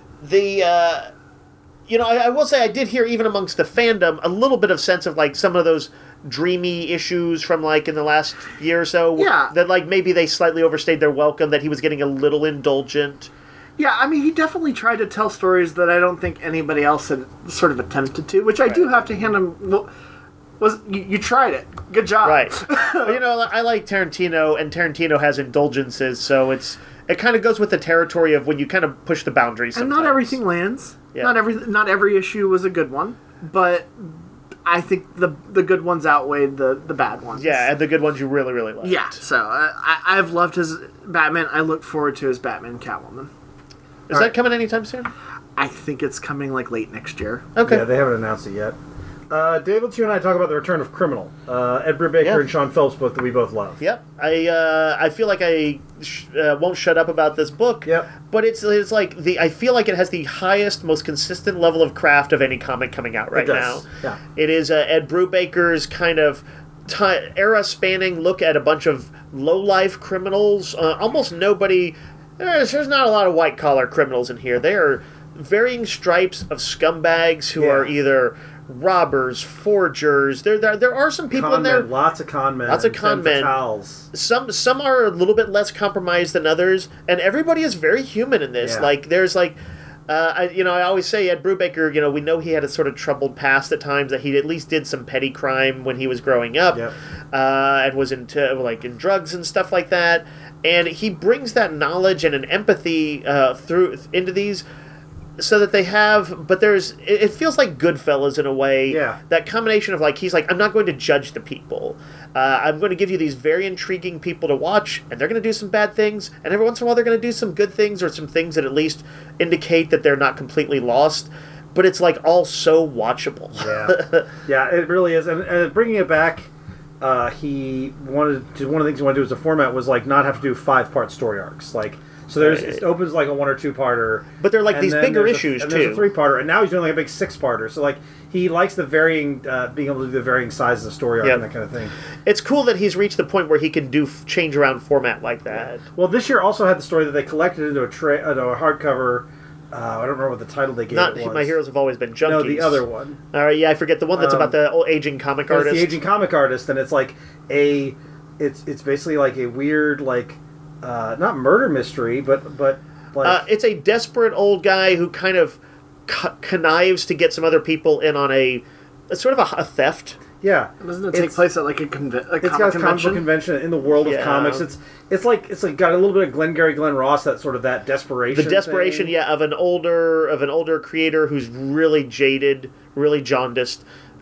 I will say I did hear even amongst the fandom a little bit of sense of some of those dreamy issues from in the last year or so. Yeah. That maybe they slightly overstayed their welcome. That he was getting a little indulgent. Yeah, I mean, he definitely tried to tell stories that I don't think anybody else had sort of attempted to, which I do have to hand him. Well, you tried it. Good job. Right. But, I like Tarantino, and Tarantino has indulgences, so it kind of goes with the territory of when you kind of push the boundaries. And Sometimes. not everything lands. Yeah. Not every issue was a good one, but I think the good ones outweighed the bad ones. Yeah, and the good ones you really, really like. Yeah. So I've loved his Batman. I look forward to his Batman Catwoman. Is that coming anytime soon? I think it's coming late next year. Okay. Yeah, they haven't announced it yet. David, you and I talk about the return of Criminal. Ed Brubaker Yeah. and Sean Phillips, both that we both love. Yep. I feel like I won't shut up about this book. Yep. But it's I feel like it has the highest, most consistent level of craft of any comic coming out right It does. now. Yeah. It is Ed Brubaker's kind of era-spanning look at a bunch of low-life criminals. Almost nobody. There's not a lot of white-collar criminals in here. They are varying stripes of scumbags who Yeah. are either robbers, forgers. There are some people in there. Lots of con men. Lots of con men. fatales. Some are a little bit less compromised than others, and everybody is very human in this. Yeah. There's I always say Ed Brubaker. We know he had a sort of troubled past at times. That he at least did some petty crime when he was growing up, Yep. and was into in drugs and stuff like that. And he brings that knowledge and an empathy into these. so that they have, but it feels like Goodfellas in a way. Yeah. That combination of like, he's like, I'm not going to judge the people. I'm going to give you these very intriguing people to watch, and they're going to do some bad things, and every once in a while they're going to do some good things, or some things that at least indicate that they're not completely lost. But it's like all so watchable. Yeah, yeah, it really is. And bringing it back, he wanted to, one of the things he wanted to do as a format was like not have to do 5-part story arcs. Like, so it opens like a 1 or 2-parter. But they're like these bigger issues and too. There's a 3-parter, and now he's doing like a big 6-parter. So like he likes the varying, being able to do the varying sizes of story arc and that kind of thing. It's cool that he's reached the point where he can do change around format like that. Well, this year also had the story that they collected into a hardcover. I don't remember what the title they gave it was. My Heroes Have Always Been Junkies. No, the other one. All right, yeah, I forget the one that's about the old aging comic artist. It's the aging comic artist, and it's like it's basically like a weird not murder mystery, but like it's a desperate old guy who kind of connives to get some other people in on it's sort of a theft. Yeah, doesn't it take place at like a it's got a comic book convention in the world of comics. It's like got a little bit of Glenn Ross, that desperation. The desperation, thing. of an older creator who's really jaded, really jaundiced.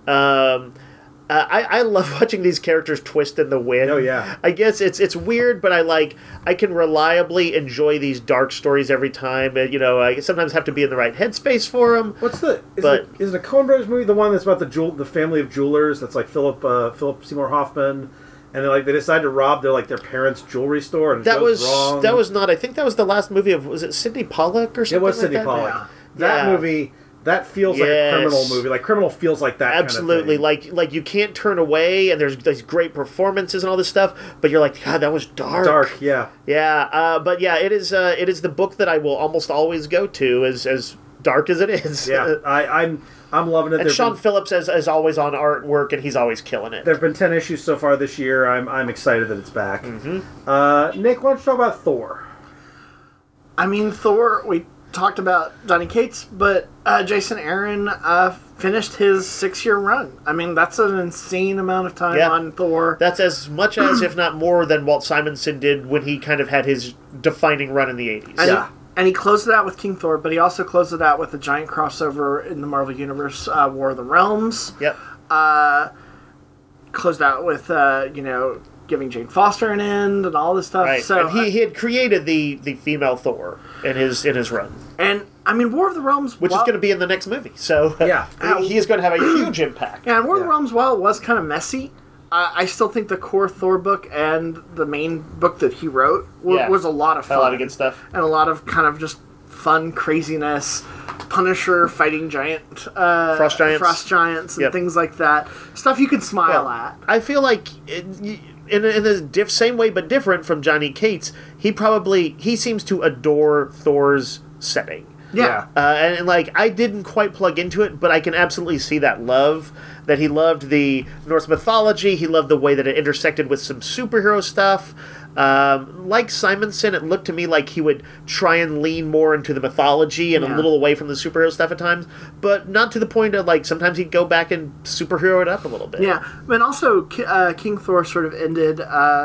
I love watching these characters twist in the wind. Oh yeah. I guess it's weird, but I can reliably enjoy these dark stories every time. And, I sometimes have to be in the right headspace for them. What's is it a Coen Brothers movie? The one that's about the family of jewelers. That's like Philip Seymour Hoffman, and they decide to rob their parents' jewelry store, and it goes wrong. That was not. I think that was the last movie of. Was it Sidney Pollack or something? It was like Sidney that? Pollack. Yeah. That movie. That feels like a criminal movie. Like Criminal feels like that. Absolutely. Kind of thing. Like you can't turn away, and there's these great performances and all this stuff, but you're like, God, that was dark. Dark, yeah. Yeah, but yeah, it is the book that I will almost always go to, as dark as it is. Yeah, I'm loving it. And Sean Phillips is always on artwork, and he's always killing it. There have been 10 issues so far this year. I'm excited that it's back. Mm-hmm. Nick, why don't you talk about Thor? I mean, Thor, we talked about Donny Cates, but Jason Aaron finished his 6-year run. I mean, that's an insane amount of time on Thor. That's as much as, if not more, than Walt Simonson did when he kind of had his defining run in the 80s. And he closed it out with King Thor, but he also closed it out with a giant crossover in the Marvel Universe, War of the Realms. Yep. Closed out with, giving Jane Foster an end and all this stuff. Right. So and he had created the female Thor in his run. And I mean, War of the Realms, which is going to be in the next movie. So yeah, he is going to have a huge impact. Yeah, and War of the Realms, while it was kind of messy, I still think the core Thor book and the main book that he wrote was a lot of fun. A lot of good stuff. And a lot of kind of just fun craziness. Punisher fighting frost giants and things like that. Stuff you can smile at. I feel like in the same way but different from Johnny Cates, he seems to adore Thor's setting. Yeah. And I didn't quite plug into it, but I can absolutely see that love. That he loved the Norse mythology. He loved the way that it intersected with some superhero stuff. Like Simonson, it looked to me like he would try and lean more into the mythology and a little away from the superhero stuff at times, but not to the point of sometimes he'd go back and superhero it up a little bit. Yeah, but also King Thor sort of ended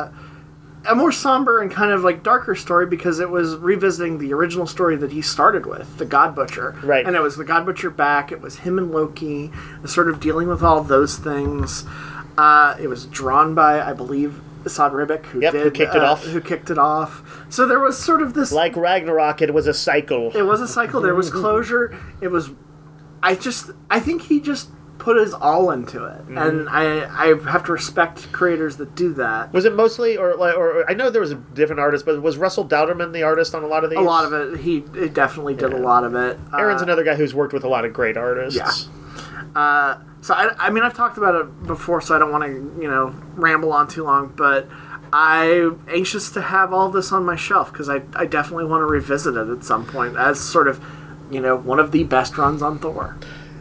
a more somber and kind of darker story because it was revisiting the original story that he started with, the God Butcher. Right. And it was the God Butcher back, it was him and Loki, sort of dealing with all those things. It was drawn by, I believe, Assad Ribic, who kicked it off. So there was sort of this... Like Ragnarok, it was a cycle. It was a cycle. There was closure. It was... I think he just put his all into it. Mm-hmm. And I have to respect creators that do that. Was it mostly, or I know there was a different artist, but was Russell Dowderman the artist on a lot of these? A lot of it. He definitely did a lot of it. Aaron's another guy who's worked with a lot of great artists. Yeah. So, I mean, I've talked about it before, so I don't want to, ramble on too long, but I'm anxious to have all this on my shelf, because I definitely want to revisit it at some point as sort of, one of the best runs on Thor.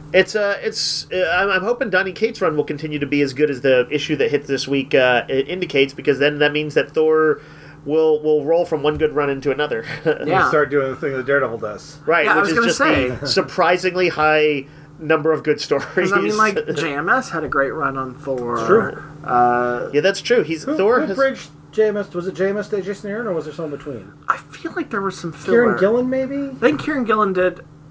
I'm hoping Donny Cates' run will continue to be as good as the issue that hit this week it indicates, because then that means that Thor will roll from one good run into another. Yeah. Start doing the thing that Daredevil does. Right, yeah, which is just a surprisingly high number of good stories. I mean, JMS had a great run on Thor. It's true. Yeah, that's true. Who bridged JMS? Was it JMS to Jason Aaron, or was there some in between? I feel like there was some filler. Kieran Gillen, maybe? I think Kieran Gillen did.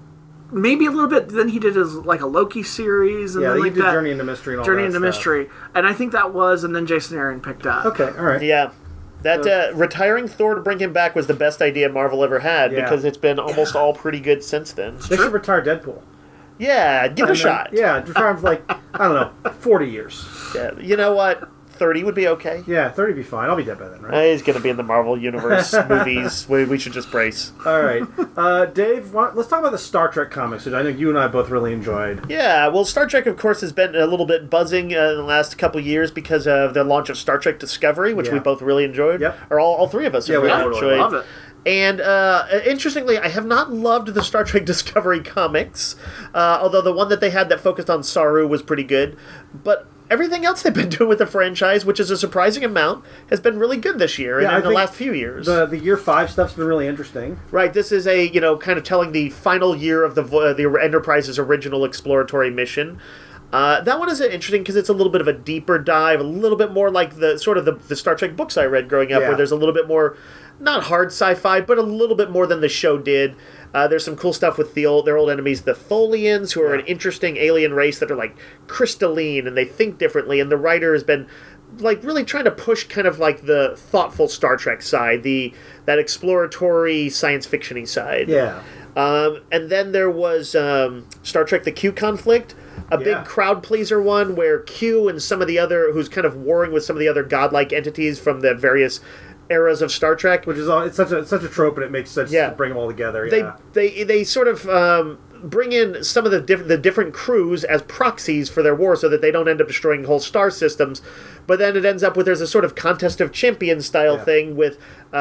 maybe a little bit. Then he did his like a Loki series, and Yeah, then he like did that Journey into Mystery and all Journey that into stuff. Mystery, and I think that was, and then Jason Aaron picked up. Okay, all right. Yeah. That retiring Thor to bring him back was the best idea Marvel ever had Yeah. because it's been almost all pretty good since then. They should retire Deadpool. Yeah, give it a shot. Yeah, retire him for like, I don't know, 40 years. Yeah, you know what? 30 would be okay. Yeah, 30 would be fine. I'll be dead by then, right? He's going to be in the Marvel Universe movies. We should just brace. All right. Dave, let's talk about the Star Trek comics, which I know you and I both really enjoyed. Yeah, well, Star Trek, of course, has been a little bit buzzing in the last couple years because of the launch of Star Trek Discovery, which Yeah. we both really enjoyed. Yep. Or all three of us have we really all enjoyed. Love it. And interestingly, I have not loved the Star Trek Discovery comics, although the one that they had that focused on Saru was pretty good. But everything else they've been doing with the franchise, which is a surprising amount, has been really good this year Yeah, and I in the think last few years. The year 5 stuff's been really interesting. Right, this is a, kind of telling the final year of the Enterprise's original exploratory mission. That one is interesting because it's a little bit of a deeper dive, a little bit more like the Star Trek books I read growing up, Yeah. where there's a little bit more, not hard sci-fi, but a little bit more than the show did. There's some cool stuff with their old enemies, the Tholians, who are an interesting alien race that are like crystalline and they think differently. And the writer has been like really trying to push kind of like the thoughtful Star Trek side, that exploratory science fiction-y side. Yeah. And then there was Star Trek: The Q Conflict, a Yeah. big crowd pleaser one where Q and some of the other, who's kind of warring with some of the other godlike entities from the various eras of Star Trek. Which is it's such a trope, and it makes sense Yeah. to bring them all together. Yeah. They sort of bring in some of the different crews as proxies for their war, so that they don't end up destroying whole star systems. But then it ends up with there's a sort of contest of champions style Yeah. thing with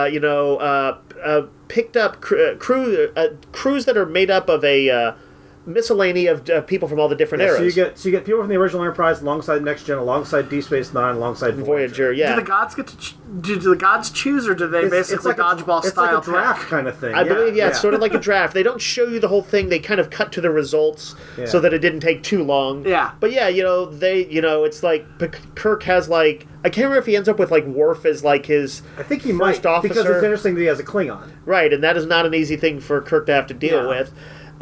picked up crews that are made up of a miscellany of people from all the different Yeah, eras. so you get people from the original Enterprise alongside Next Gen, alongside Deep Space Nine, alongside Voyager, yeah. Do the gods get to? Do the gods choose, or do they basically dodgeball it's style like a draft pick? kind of thing. I believe, it's sort of like a draft. They don't show you the whole thing. They kind of cut to the results so that it didn't take too long. Yeah. But yeah, it's like Kirk has like, I can't remember if he ends up with like Worf as like his I think he first might officer. because it's interesting that he has a Klingon. Right, and that is not an easy thing for Kirk to have to deal Yeah. with.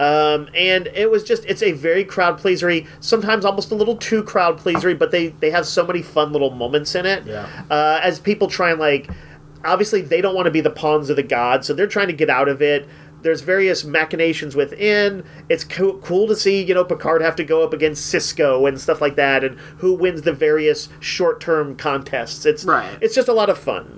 And it's a very crowd pleasery, sometimes almost a little too crowd pleasery, but they have so many fun little moments in it. Yeah. As people try and like, obviously they don't want to be the pawns of the gods, so they're trying to get out of it. There's various machinations within. It's cool to see, Picard have to go up against Cisco and stuff like that, and who wins the various short-term contests. It's just a lot of fun.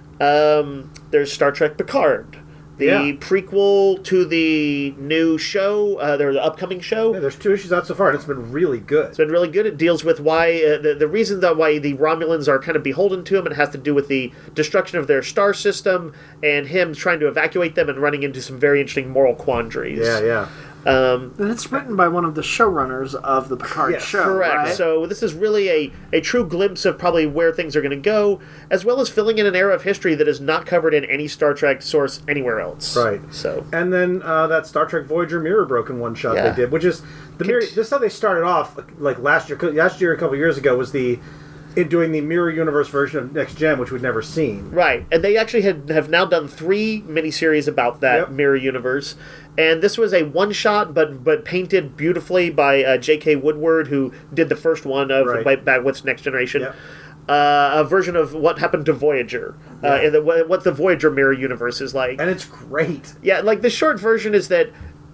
There's Star Trek Picard, the prequel to the new show, the upcoming show. Yeah, there's 2 issues out so far, and it's been really good. It's been really good. It deals with why the reason that why the Romulans are kind of beholden to him. It has to do with the destruction of their star system and him trying to evacuate them and running into some very interesting moral quandaries. Yeah. And it's written by one of the showrunners of the Picard show. Correct. Right? So this is really a true glimpse of probably where things are going to go, as well as filling in an era of history that is not covered in any Star Trek source anywhere else. Right. So And then that Star Trek Voyager Mirror Broken one shot Yeah. they did, which is this is how they started off. Like last year, a couple years ago, was doing the Mirror Universe version of Next Gen, which we'd never seen. right, and they actually have now done 3 miniseries about that Mirror Universe, and this was a one-shot, but painted beautifully by J.K. Woodward, who did the first one of back What's Next Generation. Yep. A version of what happened to Voyager, and what the Voyager Mirror Universe is like. And it's great. Yeah, like the short version is that,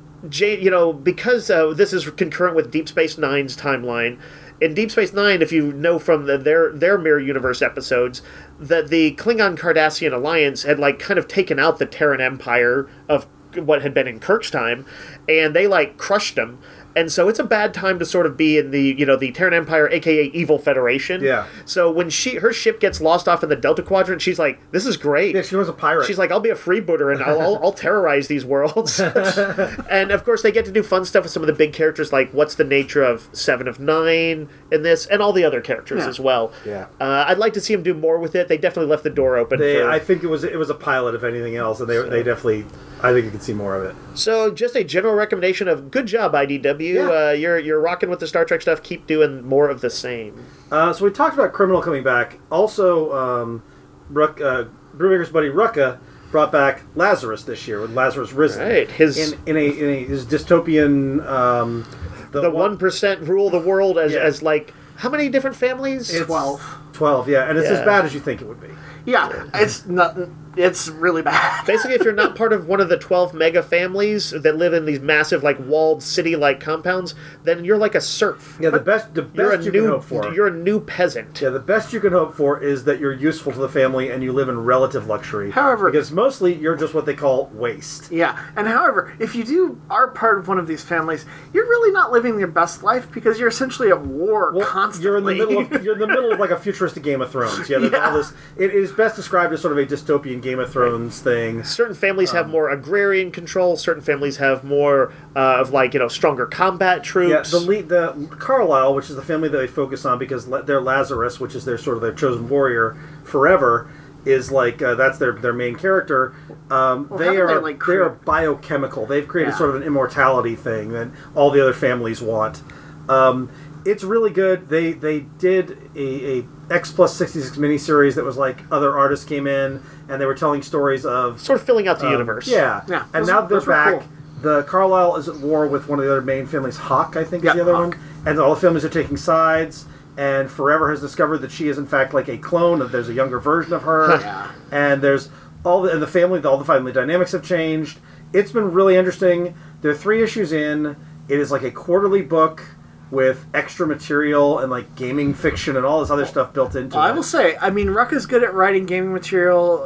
because this is concurrent with Deep Space Nine's timeline. In Deep Space Nine, if you know from their Mirror Universe episodes, that the Klingon Cardassian alliance had like kind of taken out the Terran Empire of what had been in Kirk's time, and they like crushed them. And so it's a bad time to sort of be in the the Terran Empire, aka Evil Federation. Yeah. So when her ship gets lost off in the Delta Quadrant, she's like, "This is great." Yeah, she was a pirate. She's like, "I'll be a freebooter and I'll terrorize these worlds." And of course, they get to do fun stuff with some of the big characters, like what's the nature of Seven of Nine in this, and all the other characters as well. Yeah. I'd like to see them do more with it. They definitely left the door open. I think it was a pilot, if anything else, and they definitely. I think you can see more of it. So, just a general recommendation of good job, IDW. Yeah. You're rocking with the Star Trek stuff. Keep doing more of the same. So we talked about Criminal coming back. Also, Brubaker's buddy Rucka brought back Lazarus this year with Lazarus Risen. Right. His his dystopian the 1% rule the world Yeah. as like how many different families? 12. 12, yeah, and it's as Yeah. bad as you think it would be. Yeah, it's not. It's really bad. Basically, if you're not part of one of the 12 mega families that live in these massive, like, walled city-like compounds, then you're like a serf. Yeah, the best You're a you can hope for. You're a new peasant. Yeah, the best you can hope for is that you're useful to the family and you live in relative luxury. However- because mostly you're just what they call waste. Yeah, and however, if you are part of one of these families, you're really not living your best life because you're essentially at war Well, constantly. you're in the middle of like a futuristic Game of Thrones. Yeah, there's Yeah. all this. It is best described as sort of a dystopian Game of Thrones thing. Certain families have more agrarian control. Certain families have more of, like, stronger combat troops. Yeah, the Carlisle, which is the family that they focus on because they're Lazarus, which is their sort of their chosen warrior forever, is like that's their main character. They haven't are they, like, they are biochemical. They've created Yeah. sort of an immortality thing that all the other families want. It's really good. They did a X plus 66 miniseries that was like other artists came in and they were telling stories of sort of filling out the universe. Yeah, Yeah, and those- now they're those were back. cool. The Carlisle is at war with one of the other main families. Hawk, I think, is Yeah, the other Hawk. one. And all the families are taking sides. And Forever has discovered that she is in fact like a clone. That there's a younger version of her. Yeah. And there's all the family dynamics have changed. It's been really interesting. There are 3 issues in. It is like a quarterly book with extra material and like gaming fiction and all this other stuff built into I it. will say, I mean, Ruck is good at writing gaming material,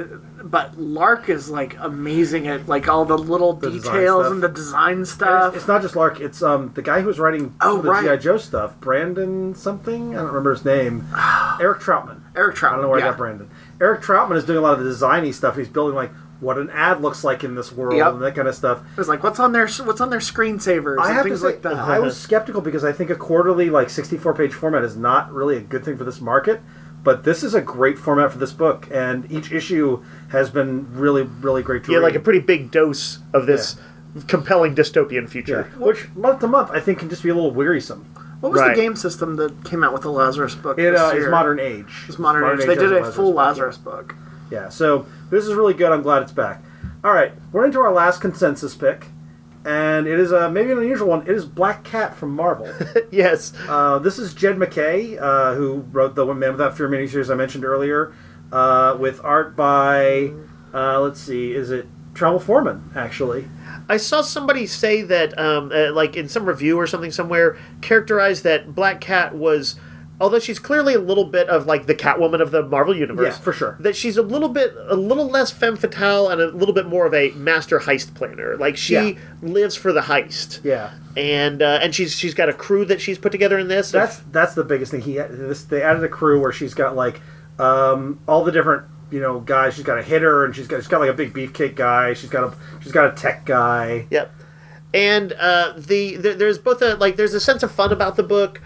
but Lark is like amazing at like all the little The design details stuff. and the design And stuff. it's not just Lark. It's the guy who's writing Oh, some of the right. G.I. Joe stuff. Brandon something. I don't remember his name. Eric Troutman. Eric Troutman. I don't know where yeah. I got Brandon. Eric Troutman is doing a lot of the designy stuff. He's building like what an ad looks like in this world Yep. and that kind of stuff. It was like, what's on their screensavers I and have to things say, like that. I was skeptical because I think a quarterly, like 64-page format is not really a good thing for this market. But this is a great format for this book, and each issue has been really, really great to Yeah, read. like a pretty big dose of this compelling dystopian Yeah. future. Which month to month I think can just be a little wearisome. What was Right. the game system that came out with the Lazarus book? It this is year? Modern Age. It's Modern Age. They has did a Lazarus full book, yeah. Lazarus book. Yeah, so this is really good. I'm glad it's back. All right, we're into our last consensus pick, and it is maybe an unusual one. It is Black Cat from Marvel. Yes. This is Jed MacKay, who wrote the Man Without Fear miniseries I mentioned earlier, with art by, let's see, is it Travel Foreman, actually? I saw somebody say that, like in some review or something somewhere, characterized that Black Cat was, although she's clearly a little bit of like the Catwoman of the Marvel universe, Yeah, for sure. that she's a little less femme fatale and a little bit more of a master heist planner. Like she Yeah. lives for the heist. Yeah. And she's got a crew that she's put together in this. That's the biggest thing. They added a crew where she's got like all the different guys. She's got a hitter and she's got like a big beefcake guy. She's got a tech guy. Yep. And there's both there's a sense of fun about the book.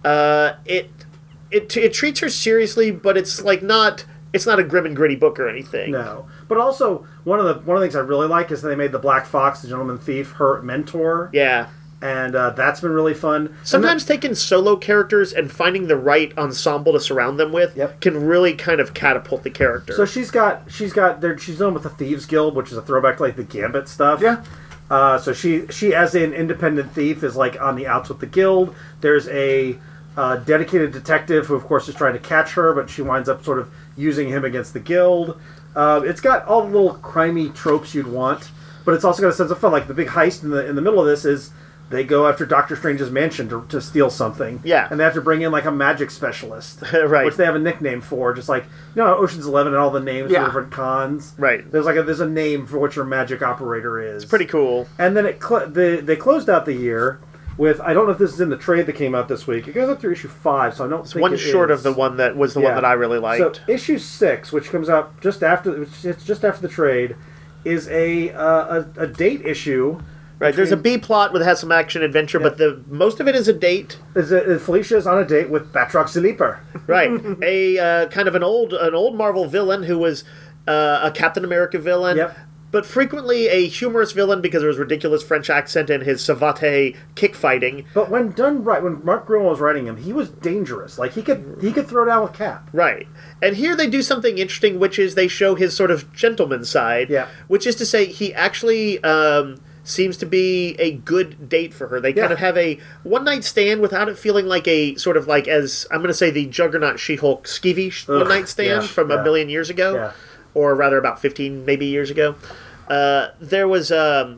It treats her seriously, but it's like not a grim and gritty book or anything. No, but also one of the things I really like is they made the Black Fox, the Gentleman Thief, her mentor. Yeah. And that's been really fun. Sometimes taking solo characters and finding the right ensemble to surround them with Yep. can really kind of catapult the character. So she's known with the Thieves Guild, which is a throwback to like the Gambit stuff. Yeah. So she as an independent thief is like on the outs with the guild. There's a dedicated detective who of course is trying to catch her, but she winds up sort of using him against the guild. It's got all the little crimey tropes you'd want, but it's also got a sense of fun. Like the big heist in the middle of this is they go after Doctor Strange's mansion to steal something. Yeah. And they have to bring in like a magic specialist. Right. Which they have a nickname for, just like Ocean's 11 and all the names Yeah. for different cons. Right. There's a name for what your magic operator is. It's pretty cool. And then they closed out the year with, I don't know if this is in the trade that came out this week. It goes up through issue 5, so I don't think One it short is. of the one that was the one Yeah. that I really liked. So issue 6, which comes out it's just after the trade, is a date issue. Right, there's a B plot that has some action adventure, but most of it is a date. Felicia is on a date with Batroc the Leaper. Right, a kind of an old Marvel villain who was a Captain America villain. Yep. but frequently a humorous villain because of his ridiculous French accent and his savate kick fighting. But when done right, when Mark Gruenwald was writing him, he was dangerous. Like he could throw down with Cap. Right. And here they do something interesting, which is they show his sort of gentleman side. Yeah. Which is to say, he actually seems to be a good date for her. They kind of have a one-night stand without it feeling like a sort of like, as I'm going to say, the Juggernaut She-Hulk skeevy one-night stand from a million years ago. Yeah. Or rather about 15 maybe years ago. There was...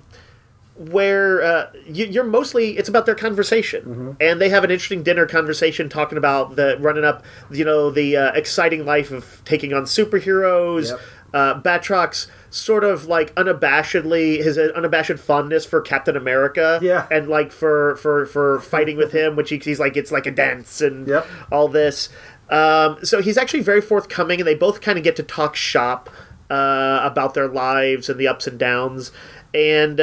where you're mostly, it's about their conversation, and they have an interesting dinner conversation talking about running up, the exciting life of taking on superheroes. Batroc's sort of like his unabashed fondness for Captain America, and like for fighting with him, which he's like, it's like a dance and all this. So he's actually very forthcoming, and they both kind of get to talk shop about their lives and the ups and downs. And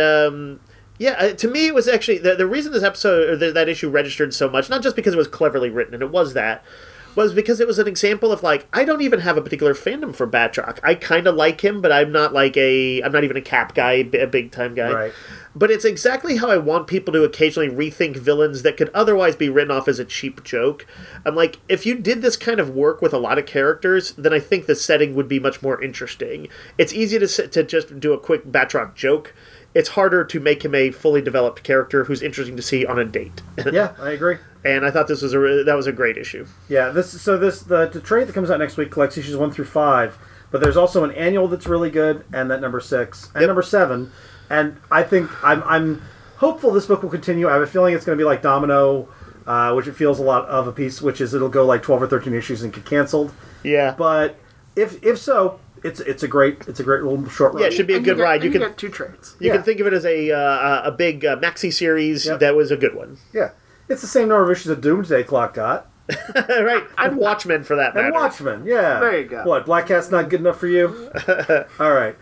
to me, it was actually the reason this episode or that issue registered so much, not just because it was cleverly written, and it was that, was because it was an example of like, I don't even have a particular fandom for Batroc. I kind of like him, but I'm not even a Cap guy, a big time guy. Right. But it's exactly how I want people to occasionally rethink villains that could otherwise be written off as a cheap joke. I'm like, if you did this kind of work with a lot of characters, then I think the setting would be much more interesting. It's easy to just do a quick Batroc joke. It's harder to make him a fully developed character who's interesting to see on a date. Yeah, I agree. And I thought that was a great issue. Yeah, the trade that comes out next week collects issues 1 through 5, but there's also an annual that's really good, and that number 6 and number 7. And I think I'm hopeful this book will continue. I have a feeling it's going to be like Domino, which it feels a lot of a piece, which is it'll go like 12 or 13 issues and get canceled. Yeah. But if so, it's a great little short run. Yeah, it should be a good ride. You can get 2 trades. You can think of it as a big maxi series that was a good one. Yeah. It's the same number of issues that Doomsday Clock got. Right. And Watchmen, for that matter. And Watchmen, yeah. There you go. What, Black Cat's not good enough for you? All right.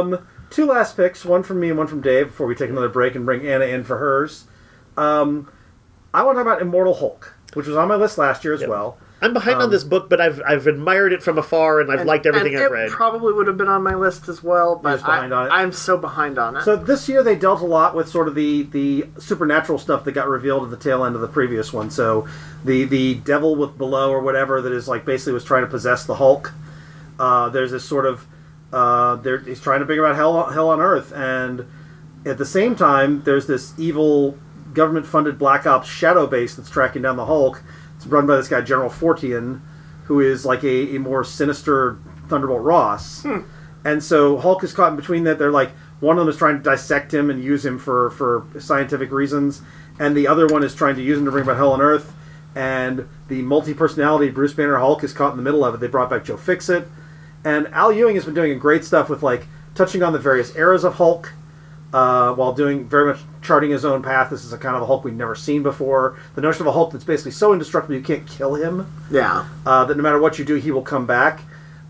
2 last picks, one from me and one from Dave, before we take another break and bring Anna in for hers. I want to talk about Immortal Hulk, which was on my list last year as well. I'm behind on this book, but I've admired it from afar, and I've liked everything I've read. It probably would have been on my list as well, but I'm so behind on it. So this year they dealt a lot with sort of the supernatural stuff that got revealed at the tail end of the previous one. So the devil with Below or whatever that is like basically was trying to possess the Hulk. There's this sort of he's trying to bring about hell on Earth, and at the same time there's this evil government-funded Black Ops shadow base that's tracking down the Hulk. It's run by this guy, General Fortian, who is like a more sinister Thunderbolt Ross. And so Hulk is caught in between that. They're like, one of them is trying to dissect him and use him for scientific reasons, and the other one is trying to use him to bring about hell on Earth. And the multi-personality Bruce Banner Hulk is caught in the middle of it. They brought back Joe Fixit. And Al Ewing has been doing great stuff with like touching on the various eras of Hulk, while doing very much charting his own path. This is a kind of a Hulk we've never seen before. The notion of a Hulk that's basically so indestructible you can't kill him. Yeah. That no matter what you do, he will come back.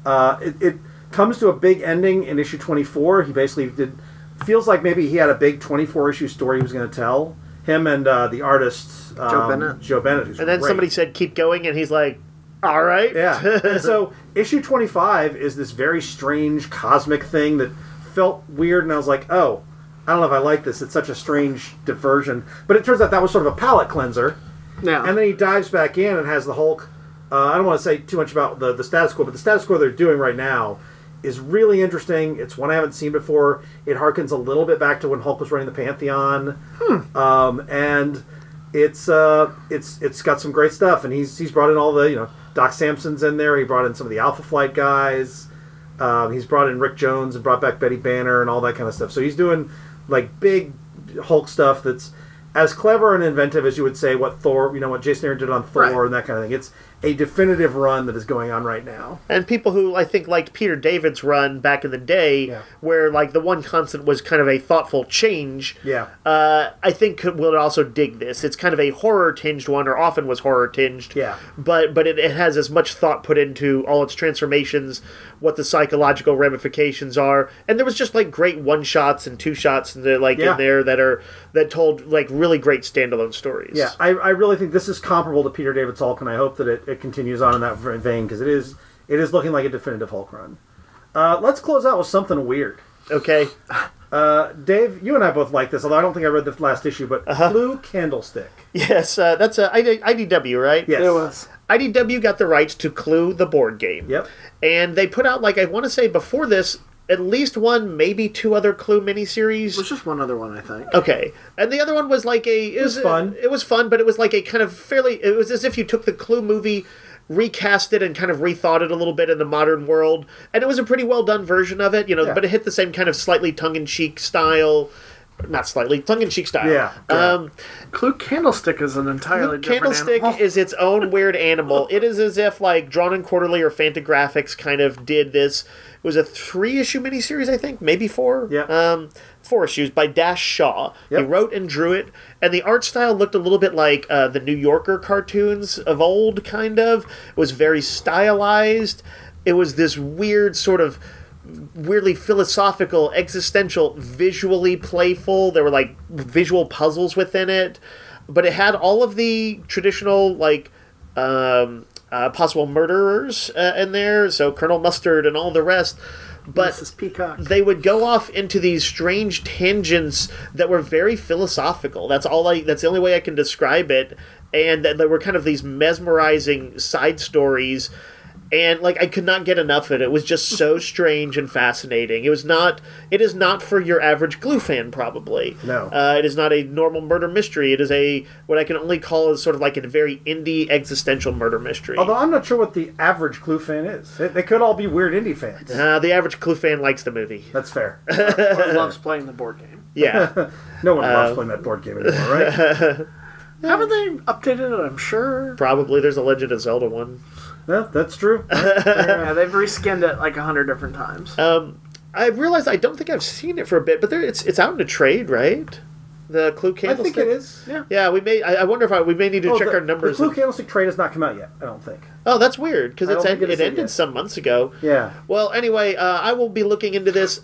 It comes to a big ending in issue 24. He basically feels like maybe he had a big 24-issue story he was going to tell. Him and the artist Joe Bennett. Who's and then great. somebody said, "Keep going," and he's like, "All right." Yeah. And so issue 25 is this very strange cosmic thing that felt weird, and I was like, oh, I don't know if I like this. It's such a strange diversion. But it turns out that was sort of a palate cleanser. Yeah. And then he dives back in and has the Hulk. I don't want to say too much about the status quo, but the status quo they're doing right now is really interesting. It's one I haven't seen before. It harkens a little bit back to when Hulk was running the Pantheon. And it's got some great stuff. And he's brought in all the, Doc Samson's in there. He brought in some of the Alpha Flight guys. He's brought in Rick Jones and brought back Betty Banner and all that kind of stuff. So he's doing like big Hulk stuff that's as clever and inventive as you would say what Thor, what Jason Aaron did on Thor and that kind of thing. It's a definitive run that is going on right now. And people who I think liked Peter David's run back in the day, where like the one constant was kind of a thoughtful change, I think will also dig this. It's kind of a horror-tinged one, or often was horror-tinged, but it has as much thought put into all its transformations, what the psychological ramifications are, and there was just like great one-shots and two-shots in there that told like really great standalone stories. Yeah, I really think this is comparable to Peter David's Hulk, and I hope that it continues on in that vein, because it is looking like a definitive Hulk run. Let's close out with something weird. Okay. Dave, you and I both like this, although I don't think I read the last issue, but Clue Candlestick. Yes, that's IDW, right? Yes. It was. IDW got the rights to Clue, the board game. Yep. And they put out, like, I want to say before this, at least one, maybe two other Clue miniseries. It was just one other one, I think. Okay. And the other one was like it was fun. It was fun, but it was like a kind of fairly... It was as if you took the Clue movie, recast it, and kind of rethought it a little bit in the modern world. And it was a pretty well-done version of it, Yeah. but it hit the same kind of slightly tongue-in-cheek style... Not slightly, tongue-in-cheek style. Yeah. Clue Candlestick is an entirely different Candlestick animal. is its own weird animal. It is as if, like, Drawn and Quarterly or Fantagraphics kind of did this. It was a 3-issue miniseries, I think, maybe 4. Yeah. 4 issues by Dash Shaw. Yep. He wrote and drew it, and the art style looked a little bit like the New Yorker cartoons of old, kind of. It was very stylized. It was this weird sort of weirdly philosophical, existential, visually playful. There were like visual puzzles within it, but it had all of the traditional like possible murderers in there. So Colonel Mustard and all the rest. But Mrs. Peacock. they would go off into these strange tangents that were very philosophical. That's the only way I can describe it. And there were kind of these mesmerizing side stories. And, like, I could not get enough of it. It was just so strange and fascinating. It is not for your average Glue fan, probably. No. It is not a normal murder mystery. It is what I can only call is sort of like a very indie existential murder mystery. Although I'm not sure what the average Clue fan is. They could all be weird indie fans. The average Clue fan likes the movie. That's fair. Or loves playing the board game. Yeah. No one loves playing that board game anymore, right? Haven't they updated it? I'm sure. Probably. There's a Legend of Zelda one. Yeah, that's true. Yeah, they've reskinned it like 100 different times. I realized I don't think I've seen it for a bit, but it's out in a trade, right? The Clue I Candlestick? think it is. Yeah. Yeah, we may. I wonder if we may need to check our The numbers. Clue Candlestick trade has not come out yet, I don't think. Oh, that's weird, because I don't think it it's in ended yet. some months ago. Yeah. Well, anyway, I will be looking into this.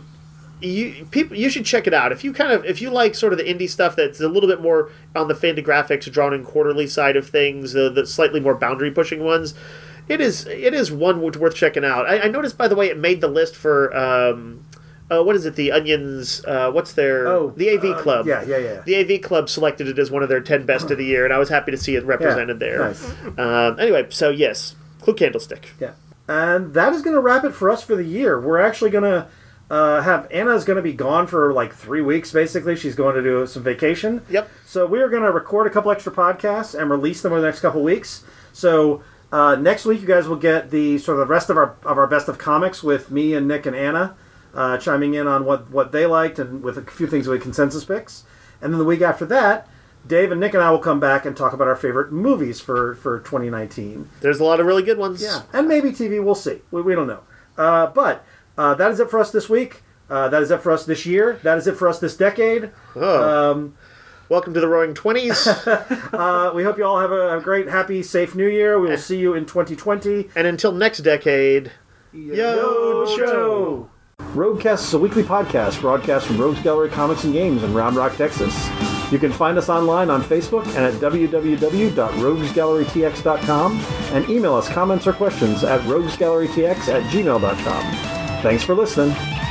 You should check it out if you like sort of the indie stuff that's a little bit more on the Fantagraphics Drawn and Quarterly side of things, the slightly more boundary pushing ones. It is one worth checking out. I noticed, by the way, it made the list for what is it? The Onions. What's their the AV Club? Yeah. The AV Club selected it as one of their 10 best of the year, and I was happy to see it represented there. Nice. Anyway, so yes, Clue Candlestick. Yeah. And that is going to wrap it for us for the year. We're actually going to have Anna's going to be gone for like 3 weeks, basically. She's going to do some vacation. Yep. So we are going to record a couple extra podcasts and release them over the next couple weeks. So next week, you guys will get the sort of the rest of our best of comics with me and Nick and Anna chiming in on what they liked and with a few things with consensus picks. And then the week after that, Dave and Nick and I will come back and talk about our favorite movies for 2019. There's a lot of really good ones. Yeah, and maybe TV. We'll see. We don't know. But that is it for us this week. That is it for us this year. That is it for us this decade. Oh. Welcome to the Roaring 20s. We hope you all have a great, happy, safe New Year. We will see you in 2020. And until next decade, Yo, Joe! Roguecast is a weekly podcast broadcast from Rogues Gallery Comics and Games in Round Rock, Texas. You can find us online on Facebook and at www.roguesgallerytx.com and email us comments or questions at roguesgallerytx@gmail.com. Thanks for listening.